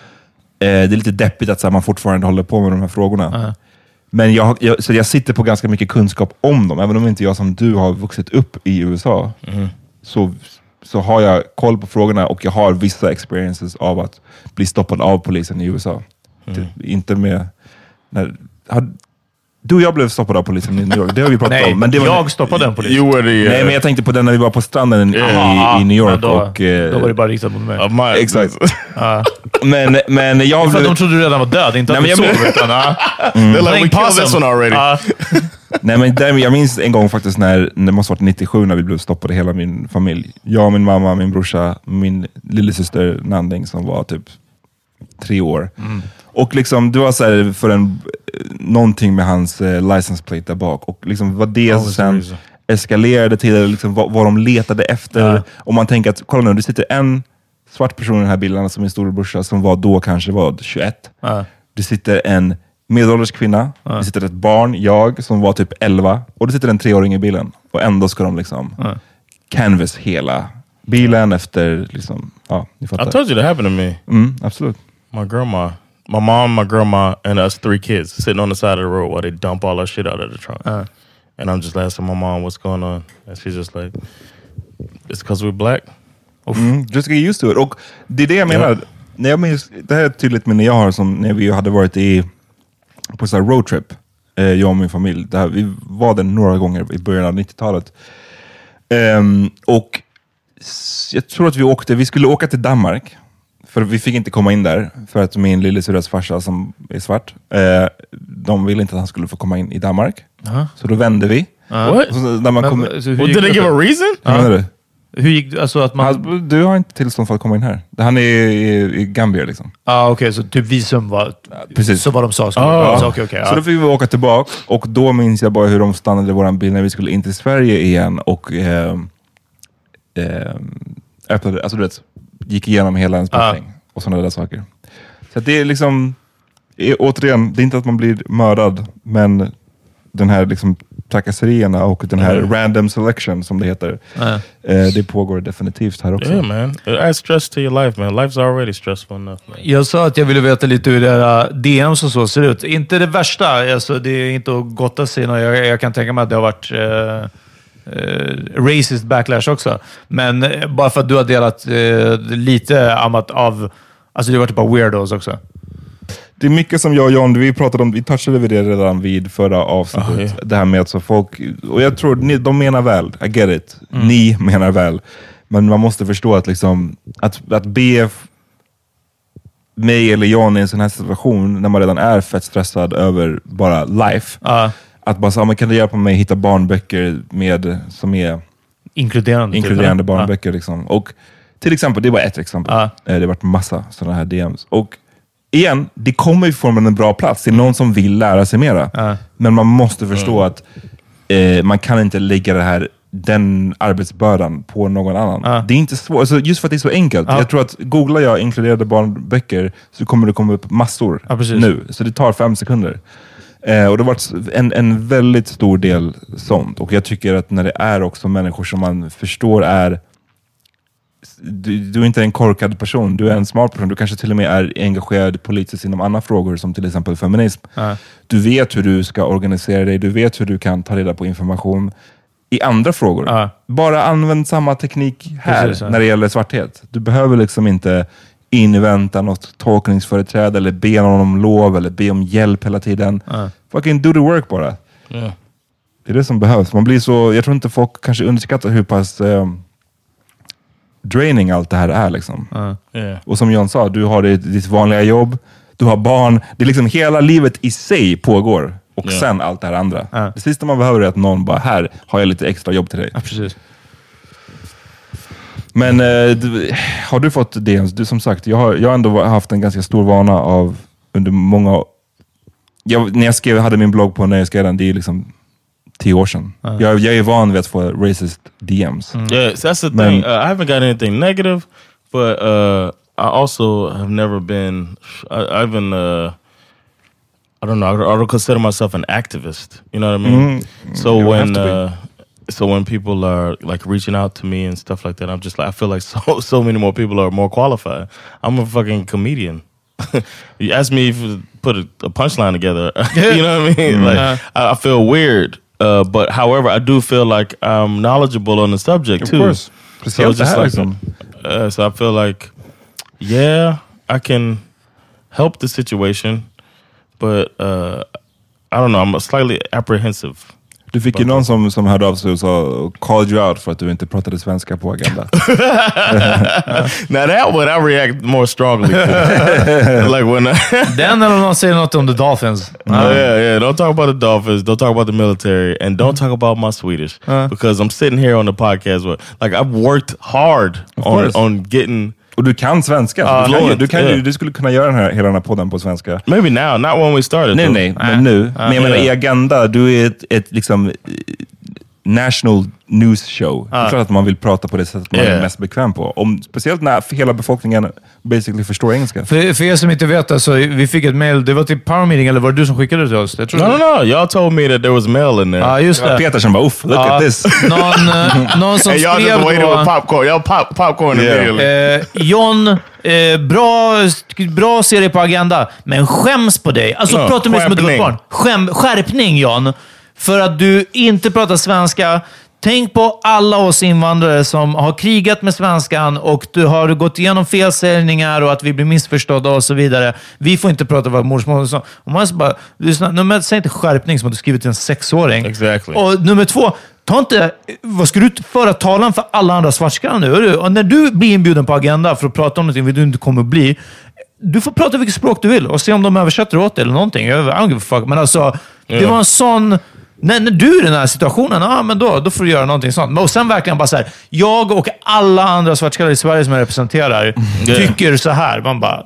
det är lite deppigt att så här, man fortfarande håller på med de här frågorna. Uh-huh. Men jag, jag, så jag sitter på ganska mycket kunskap om dem, även om inte jag som du har vuxit upp i U S A. Mm. Så, så har jag koll på frågorna, och jag har vissa experiences av att bli stoppad av polisen i U S A. Mm. Det, inte med... När, har, du och jag blev stoppade av polisen i New York. Det har vi pratat Nej, om. Men det var, jag stoppade den polisen. Jo, det, uh, Nej, men jag tänkte på den när vi var på stranden i, i, i New York. Då, och, uh, då var det bara riktat mot mig. Uh, my, exakt. Uh. men, men jag... För att de trodde du redan var död. Inte att Nej, du sov. Utan, uh. mm. They're like, we killed this one already. Uh. Nej, men där, jag minns en gång faktiskt när, när man var nittiosju när vi blev stoppade, hela min familj. Jag, min mamma, min brorsa, min lillasyster Nanding som var typ tre år. Mm. Och liksom, det var så här för en, någonting med hans eh, license plate där bak. Och liksom vad det oh, sen eskalerade till, liksom, vad, vad de letade efter. Ja. Och man tänker att, kolla nu, det sitter en svart person i den här bilden som min storebrorsa som var då kanske var tjugoett. Ja. Det sitter en medelålders kvinna, ja. Det sitter ett barn, jag, som var typ elva. Och det sitter en treåring i bilen. Och ändå ska de liksom ja. canvas hela bilen efter, liksom, ja, ni fattar. I told you that happened to me. Mm, absolut. My grandma, my mom, my grandma, and us three kids sitting on the side of the road while they dump all our shit out of the trunk. Uh. And I'm just asking my mom what's going on. And she's just like, it's because we're black. Mm, just get used to it. Och det är det jag menar. Yeah. När jag minns, det här är ett tydligt minne jag har som när vi hade varit i på så här roadtrip, eh, jag och min familj. Där vi var där några gånger i början av nittiotalet. Um, och jag tror att vi åkte, vi skulle åka till Danmark. För vi fick inte komma in där. För att min lillasyrras farsa som är svart, eh, de ville inte att han skulle få komma in i Danmark. Uh-huh. Så då vände vi. Uh-huh. Så när man kom, well, did they give a reason? Hur menar du? Hur gick det? Alltså att man... Han, du har inte tillstånd för att komma in här. Han är i, i Gambia liksom. Ja, ah, okej. Okay, så typ visum var... Ja, precis. Så vad de sa. Ah. Ja. Så, okay, okay, ja. Så då fick vi åka tillbaka. Och då minns jag bara hur de stannade våran bil när vi skulle in till Sverige igen. Och eh, eh, öppnade, alltså du vet, gick igenom hela ens passning. Ah. Och sådana där saker. Så att det är liksom... Är, återigen, det är inte att man blir mördad. Men den här liksom trakasserierna och den här mm. random selection som det heter. Mm. Eh, det pågår definitivt här också. Yeah man, it adds stress to your life man. Life's already stressful enough. Man. Jag sa att jag ville veta lite hur det här D Ms och så ser ut. Inte det värsta, alltså, det är inte att gotta sig. Jag, jag kan tänka mig att det har varit eh, eh, racist backlash också. Men eh, bara för att du har delat eh, lite amat av, alltså det har varit bara weirdos också. Det är mycket som jag och John, vi pratade om, vi touchade vid det redan vid förra avsnittet. Oh, yeah. Det här med att så folk, och jag tror ni, de menar väl, I get it. Mm. Ni menar väl. Men man måste förstå att liksom, att, att be mig eller John i en sån här situation, när man redan är fett stressad över bara life. Uh. Att bara säga, man kan du hjälpa mig hitta barnböcker med, som är inkluderande, inkluderande typ, barnböcker. Uh. Liksom. Och till exempel, det var ett exempel. Uh. Det har varit massa sådana här D Ms. Och igen, det kommer ju från en bra plats. Det är någon som vill lära sig mera. Uh. Men man måste förstå mm. att eh, man kan inte lägga det här, den arbetsbördan på någon annan. Uh. Det är inte svårt, alltså, just för att det är så enkelt. Uh. Jag tror att googlar jag inkluderade barnböcker så kommer det komma upp massor uh, nu. Så det tar fem sekunder. Eh, och det har varit en, en väldigt stor del sånt. Och jag tycker att när det är också människor som man förstår är Du, du är inte en korkad person, du är en smart person. Du kanske till och med är engagerad politiskt inom andra frågor som till exempel feminism. Uh. Du vet hur du ska organisera dig, du vet hur du kan ta reda på information i andra frågor. Uh. Bara använd samma teknik här. Precis, när det gäller svarthet. Du behöver liksom inte invänta något tolkningsföreträde eller be någon om lov eller be om hjälp hela tiden. Uh. Fucking do the work bara. Yeah. Det är det som behövs. Man blir så, jag tror inte folk kanske underskattar hur pass um, draining allt det här är liksom. Uh, yeah. Och som John sa, du har ditt, ditt vanliga jobb, du har barn, det är liksom hela livet i sig pågår och yeah. sen allt det här andra. Uh. Det sista man behöver är att någon bara, här har jag lite extra jobb till dig. Ja, precis. Men eh, du, har du fått D Ms? Du, som sagt, jag har, jag har ändå haft en ganska stor vana av under många jag, när jag skrev, hade min blogg på när jag skrev den, det är liksom tio år sedan. Uh. Jag, jag är van vid att få racist D Ms. Mm. Yeah, so that's the Men, thing. Uh, I haven't got anything negative, but uh, I also have never been, I, I've been, uh, I don't know, I don't consider myself an activist. You know what I mean? Mm, so when, uh, so when people are like reaching out to me and stuff like that, I'm just like, I feel like so, so many more people are more qualified. I'm a fucking comedian. You asked me if to put a, a punchline together. You know what I mean? Mm. Like, uh, I, I feel weird. Uh, but however, I do feel like I'm knowledgeable on the subject of too. Course. So just like, uh, so I feel like, yeah, I can help the situation, but uh, I don't know. I'm slightly apprehensive. Du fick ju någon som, som hörde av sig och sa called you out för att du inte pratade svenska på Agenda. Now that one I react more strongly to. Like when I Den eller någon säger något om the Dolphins. Uh, yeah, yeah. Don't talk about the Dolphins. Don't talk about the military, and don't talk about my Swedish Uh. because I'm sitting here on the podcast. With, like I've worked hard on course. on getting. Och du kan svenska. Uh, du, kan, ju- du, kan, yeah. du skulle kunna göra den här, hela den här podden på svenska. Maybe now, not when we started. Nej, though. nej, men nu. Men jag menar, i Agenda, du är ett, ett liksom eh, national news show. Det är klart att man vill prata på det sättet man Yeah. är mest bekväm på. Om, speciellt när hela befolkningen basically förstår engelska. För, för er som inte vet, alltså, vi fick ett mail. Det var till Power Meeting, eller var det du som skickade det till oss? Jag tror No, det. no, no. Y'all told me that there was mail in there. Ja, just Det var det. Peter som bara, uff, look Ja, at this. Någon, eh, någon som And y'all skrev just waited då... with popcorn. Y'all pop popcorn Yeah. immediately. Eh, John, eh, bra, bra serie på Agenda, men skäms på dig. Alltså, Ja, prata med som ett skärpning. barn. Skäm, skärpning, John. För att du inte pratar svenska. Tänk på alla oss invandrare som har krigat med svenskan och du har gått igenom felsägningar och att vi blir missförstådda och så vidare. Vi får inte prata vårt modersmål. Och så. Och man ska bara, lyssna, nummer, säg inte skärpning som att du skrivit till en sexåring. Exactly. Och nummer två, ta inte, vad ska du föra talan för alla andra svartskallar nu? Hörru? Och när du blir inbjuden på Agenda för att prata om någonting du inte kommer att bli, du får prata vilket språk du vill och se om de översätter åt dig eller någonting. Jag I don't give a fuck. Men alltså, det Ja. var en sån... När, när du är i den här situationen, ah, men då, då får du göra någonting sånt. Och sen verkligen bara så här, jag och alla andra svartskallar i Sverige som jag representerar tycker så här. Man bara...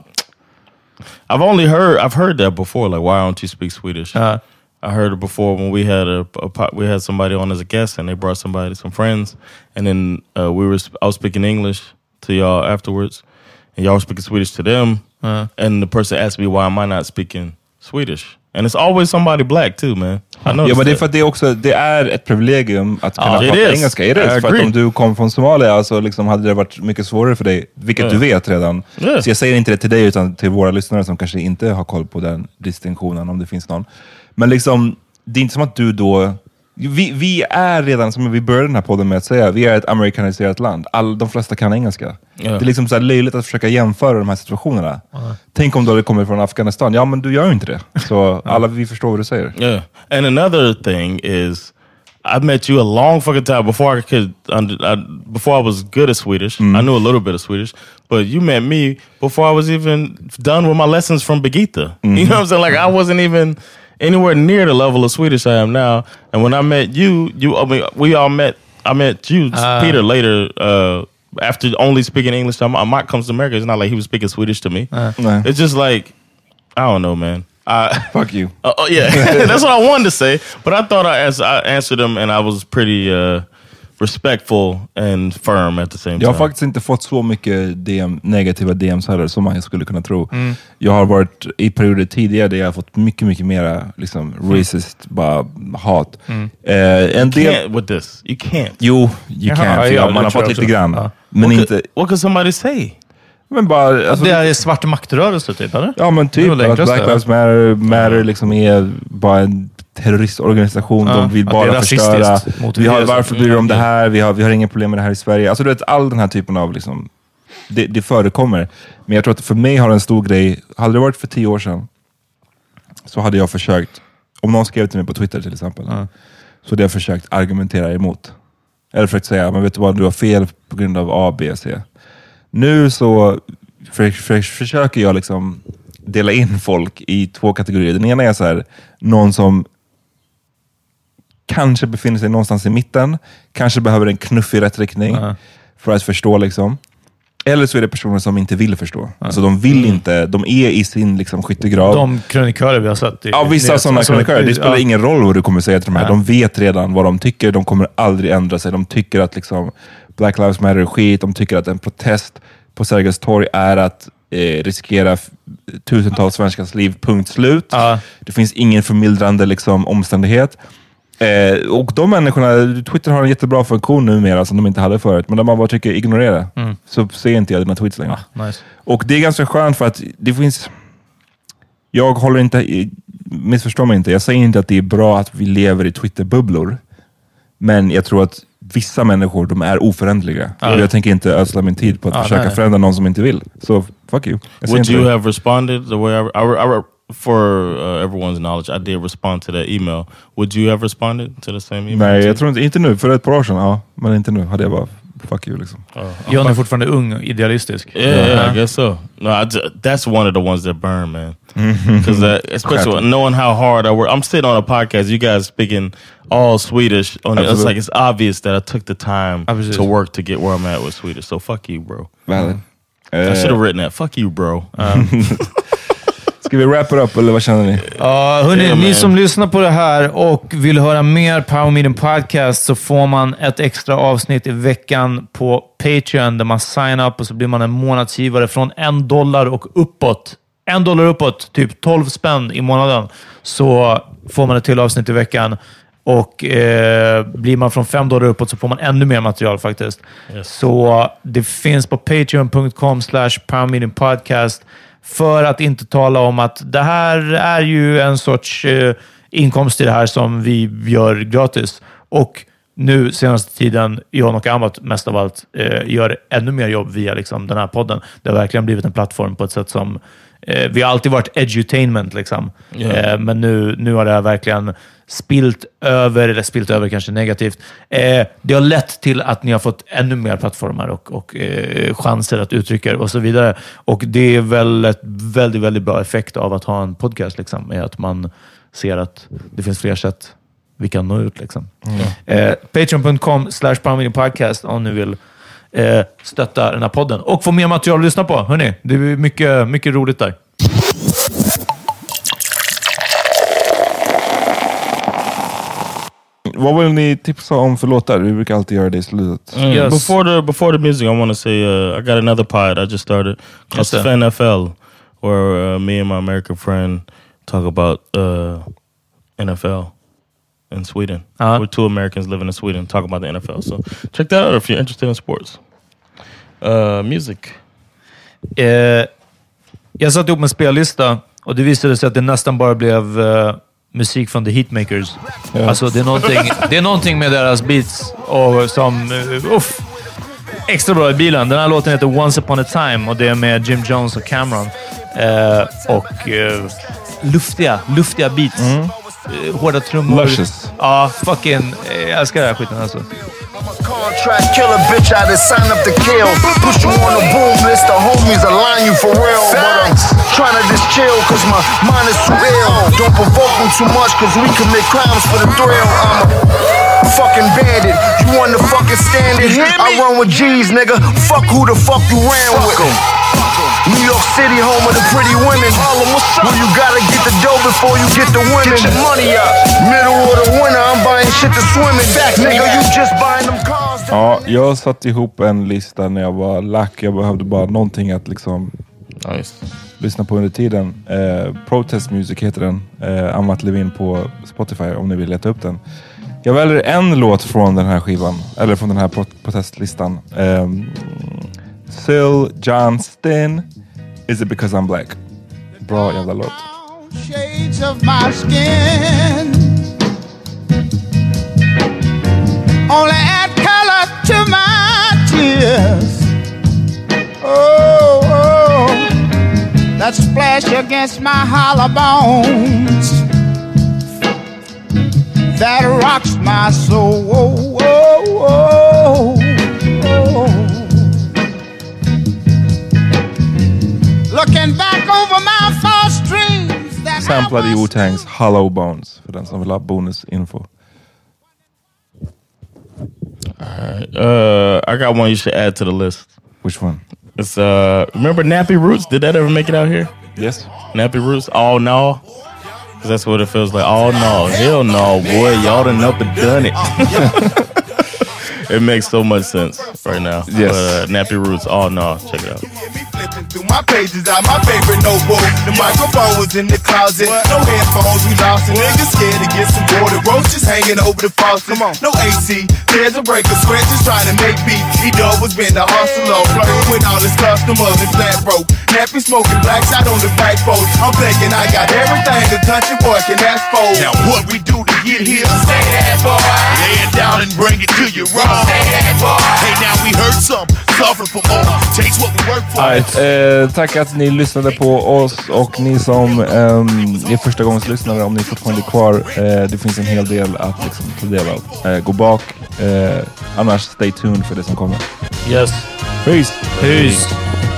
I've only heard I've heard that before. Like, why don't you speak Swedish? Uh, I heard it before when we had a, a po- we had somebody on as a guest, and they brought somebody, some friends, and then uh, we were sp- I was speaking English to y'all afterwards, and y'all were speaking Swedish to them, uh. and the person asked me why am I not speaking Swedish, and it's always somebody black too, man. I know. Ja, men det är för att det, också, det är ett privilegium att kunna Ja, it prata is. engelska. It I is. För att agree. om du kom från Somalia så liksom hade det varit mycket svårare för dig, vilket Yeah. du vet redan. Yeah. Så jag säger inte det till dig utan till våra lyssnare som kanske inte har koll på den distinktionen, om det finns någon. Men liksom, det är inte som att du då... Vi, vi är redan, som vi började den här podden med att säga, vi är ett amerikaniserat land. All, de flesta kan engelska. Yeah. Det är liksom så här löjligt att försöka jämföra de här situationerna. Uh-huh. Tänk om du hade kommit från Afghanistan. Ja, men du gör ju inte det. Så alla, vi förstår vad du säger. Yeah, and another thing is, I met you a long fucking time before I could, under, I, before I was good at Swedish. I knew a little bit of Swedish, but you met me before I was even done with my lessons from Birgitta. You know what I'm saying? Like, I wasn't even anywhere near the level of Swedish I am now. And when I met you, you, I mean, we all met. I met you, Uh. Peter, later. Uh, after only speaking English, Mike comes to America. It's not like he was speaking Swedish to me. Uh. Nej. It's just like, I don't know, man. I, Fuck you. Uh, oh yeah, that's what I wanted to say. But I thought I, ans- I answered them, and I was pretty uh, respectful and firm at the same time. Jag har faktiskt inte fått så mycket D M, negativa D Ms heller som man skulle kunna tro. Mm. Jag har varit i perioder tidigare där jag har fått mycket, mycket mera liksom, racist, bara hat. Mm. Eh, en del... Can't with this. You can't. Jo, you Jaha, can. För ja, ja, det man har tror fått jag lite också. grann. Ja. Men what inte... Could, what could somebody say? Men bara... Alltså, Det är svart maktrörelse, typ, eller? ja, men Det typ. var det Att enklaste, Black ja. Lives Matter, Matter liksom är bara en terroristorganisation. Ja, De vill att det är bara rasistiskt förstöra. mot Vi har, det. varför bryr de om det här? Vi har, vi har inga problem med det här i Sverige. Alltså du vet, all den här typen av liksom, det, det förekommer. Men jag tror att för mig har en stor grej, hade det varit för tio år sedan så hade jag försökt, om någon skrev till mig på Twitter till exempel, Ja. så hade jag försökt argumentera emot. Eller försökt säga, men vet du vad, du har fel på grund av A, B, C. Nu så för, för, försöker jag liksom dela in folk i två kategorier. Den ena är så här, någon som kanske befinner sig någonstans i mitten, kanske behöver en knuff i rätt riktning Ja. för att förstå liksom. Eller så är det personer som inte vill förstå. Alltså de vill inte, de är i sin liksom skyttegrav. De krönikörer vi har sett. I, Ja, vissa i- sådana alltså, krönikörer. Det spelar ja. ingen roll vad du kommer säga till de här. Nej. De vet redan vad de tycker. De kommer aldrig ändra sig. De tycker att liksom Black Lives Matter är skit. De tycker att en protest på Sergels torg är att eh, riskera f- tusentals svenskars liv. Punkt slut. Ja. Det finns ingen förmildrande liksom, omständighet. Eh, och de människorna, Twitter har en jättebra funktion numera som de inte hade förut. Men de man bara tycker ignorera. Mm. Så ser inte jag dina tweets längre. Ah, nice. Och det är ganska skönt för att det finns... Jag håller inte... Missförstå mig inte. Jag säger inte att det är bra att vi lever i Twitter-bubblor. Men jag tror att vissa människor, de är oförändliga. Ja. Och jag tänker inte ödsla min tid på att Ja, försöka nej. förändra någon som inte vill. Så fuck you. Jag säger Would inte you det. have responded the way I, I, I for uh, everyone's knowledge, I did respond to that email. Would you have responded to the same email? Nej, jag tror inte, inte nu. För ett par år sedan, ja. Men inte nu. Hade jag bara, fuck you liksom. Uh, John är fortfarande ung, idealistisk. Yeah, yeah, yeah, I guess so. No, I just, that's one of the ones that burn, man. Because uh, especially knowing how hard I work. I'm sitting on a podcast, you guys speaking all Swedish. On it. It's like, it's obvious that I took the time Absolutely. to work to get where I'm at with Swedish. So fuck you, bro. Valid. I should have written that. Fuck you, bro. Um, Ska vi wrap it up, eller vad känner ni? Ja, uh, hörni, yeah, ni som lyssnar på det här och vill höra mer Power Meeting Podcast, så får man ett extra avsnitt i veckan på Patreon där man signar upp och så blir man en månadsgivare från en dollar och uppåt. En dollar uppåt, typ tolv spänn i månaden, så får man ett till avsnitt i veckan. Och eh, blir man från fem dollar uppåt så får man ännu mer material faktiskt. Yes. Så det finns på patreon dot com slash power meeting podcast. För att inte tala om att det här är ju en sorts eh, inkomst i det här som vi gör gratis. Och nu senaste tiden, John och Amat mest av allt, eh, gör ännu mer jobb via liksom, den här podden. Det har verkligen blivit en plattform på ett sätt som... Eh, vi har alltid varit edutainment liksom. Yeah. Eh, men nu, nu har det här verkligen spilt över, eller spilt över kanske negativt. Eh, det har lett till att ni har fått ännu mer plattformar och, och eh, chanser att uttrycka och så vidare. Och det är väl ett väldigt, väldigt bra effekt av att ha en podcast liksom, är att man ser att det finns fler sätt vi kan nå ut liksom. Mm. Eh, patreon dot com slash power meeting podcast om ni vill eh, stötta den här podden och få mer material att lyssna på. Hörrni, det är mycket, mycket roligt där. Vad vill ni tipsa om för låtar? Vi brukar alltid göra det i slutet. Mm. Yes. Before the before the music, I want to say uh, I got another pod I just started called yes, N F L, where uh, me and my American friend talk about uh, N F L in Sweden. Uh-huh. We're two Americans living in Sweden, talk about the N F L. So check that out if you're interested in sports. Uh, music. Uh, jag satt ihop med en spellista och det visade sig att det nästan bara blev uh, musik från The Heatmakers. Ja. Alltså det är någonting, det är någonting med deras beats och som uh, uff, extra bra i bilen. Den här låten heter Once Upon a Time och det är med Jim Jones och Cameron. Uh, och uh, luftiga, luftiga beats. Mm. Uh, hårda trummor. Luscious. Ja, uh, fucking... Uh, jag älskar den här skiten alltså. Contract killer bitch, I just sign up to kill. Push you on the boom list, the homies align you for real. But I'm trying to just chill, cause my mind is too ill. Don't provoke me too much, cause we commit crimes for the thrill. I'm a fucking bandit, you want the fucking standard. I run with G's, nigga, fuck who the fuck you ran with. New York City, home of the pretty women. Well, you gotta get the dough before you get the women. Get your money up. Middle of the winter, I'm buying shit to swim in. Back, nigga, you just buying them cars. Ja, jag satt ihop en lista när jag var lack. Jag behövde bara någonting att liksom nice. lyssna på under tiden. Eh, Protest Music heter den. Eh, Amat Levin på Spotify om ni vill leta upp den. Jag väljer en låt från den här skivan. Eller från den här protestlistan. Eh, Syl Johnston, Is It Because I'm Black? Bra jävla låt. Shades of my skin only add color to my tears. Oh, oh, that splash against my hollow bones that rocks my soul. Oh, oh, oh, oh. Looking back over my false dreams that samplade i Wu-Tangs Hollow Bones för den som vill ha bonusinfo. Alright, uh, I got one you should add to the list. Which one? It's uh, remember Nappy Roots? Did that ever make it out here? Yes. Nappy Roots? Oh no. Cause that's what it feels like. Oh no, hell no, boy, y'all done up and done it. It makes so much sense right now. Yes. But, uh, Nappy Roots. Oh no, check it out. Through my pages out my favorite notebook. The microphone was in the closet. No headphones, we lost it. Niggas scared to get some water. Roaches hanging over the faucet. Come on, no A C. There's a breaker. Scratches trying to make beat. He dog was been the hustle. Flirting with all his customers and flat broke. Nappy smoking black shot on the back boat. I'm thinking I got everything the country boy can ask for. Now what we do to get here? Say that boy. Lay it down and bring it to you raw. Say that boy. Hey now we heard something. Right. Eh, tack att ni lyssnade på oss och ni som eh, är första gångs lyssnare, om ni fortfarande är kvar, eh, det finns en hel del att liksom, ta del av. Eh, gå bak, eh, annars stay tuned för det som kommer. Yes. Peace. Peace.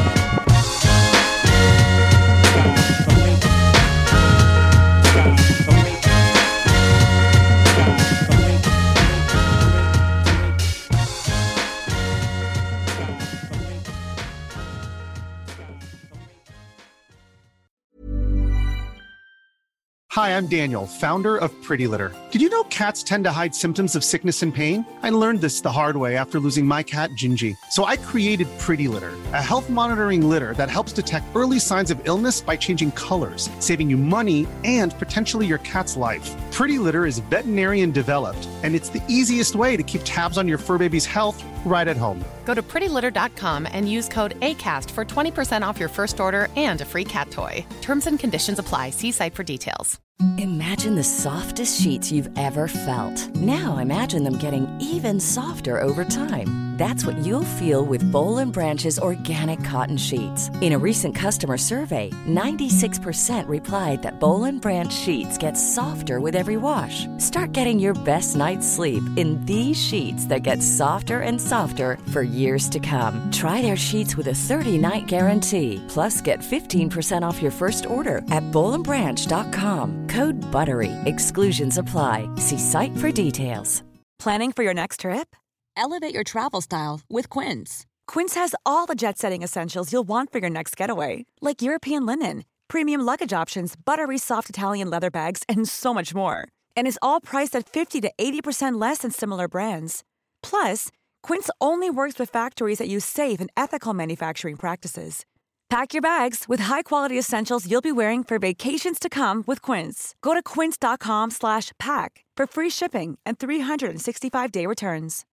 Hi, I'm Daniel, founder of Pretty Litter. Did you know cats tend to hide symptoms of sickness and pain? I learned this the hard way after losing my cat, Gingy. So I created Pretty Litter, a health monitoring litter that helps detect early signs of illness by changing colors, saving you money and potentially your cat's life. Pretty Litter is veterinarian developed, and it's the easiest way to keep tabs on your fur baby's health right at home. Go to pretty litter dot com and use code ACAST for twenty percent off your first order and a free cat toy. Terms and conditions apply. See site for details. Imagine the softest sheets you've ever felt. Now imagine them getting even softer over time. That's what you'll feel with Boll and Branch's organic cotton sheets. In a recent customer survey, ninety-six percent replied that Boll and Branch sheets get softer with every wash. Start getting your best night's sleep in these sheets that get softer and softer for years to come. Try their sheets with a thirty-night guarantee. Plus, get fifteen percent off your first order at boll and branch dot com. Code BUTTERY. Exclusions apply. See site for details. Planning for your next trip? Elevate your travel style with Quince. Quince has all the jet-setting essentials you'll want for your next getaway, like European linen, premium luggage options, buttery soft Italian leather bags, and so much more. And is all priced at fifty to eighty percent less than similar brands. Plus, Quince only works with factories that use safe and ethical manufacturing practices. Pack your bags with high-quality essentials you'll be wearing for vacations to come with Quince. Go to quince dot com slash pack for free shipping and three sixty-five day returns.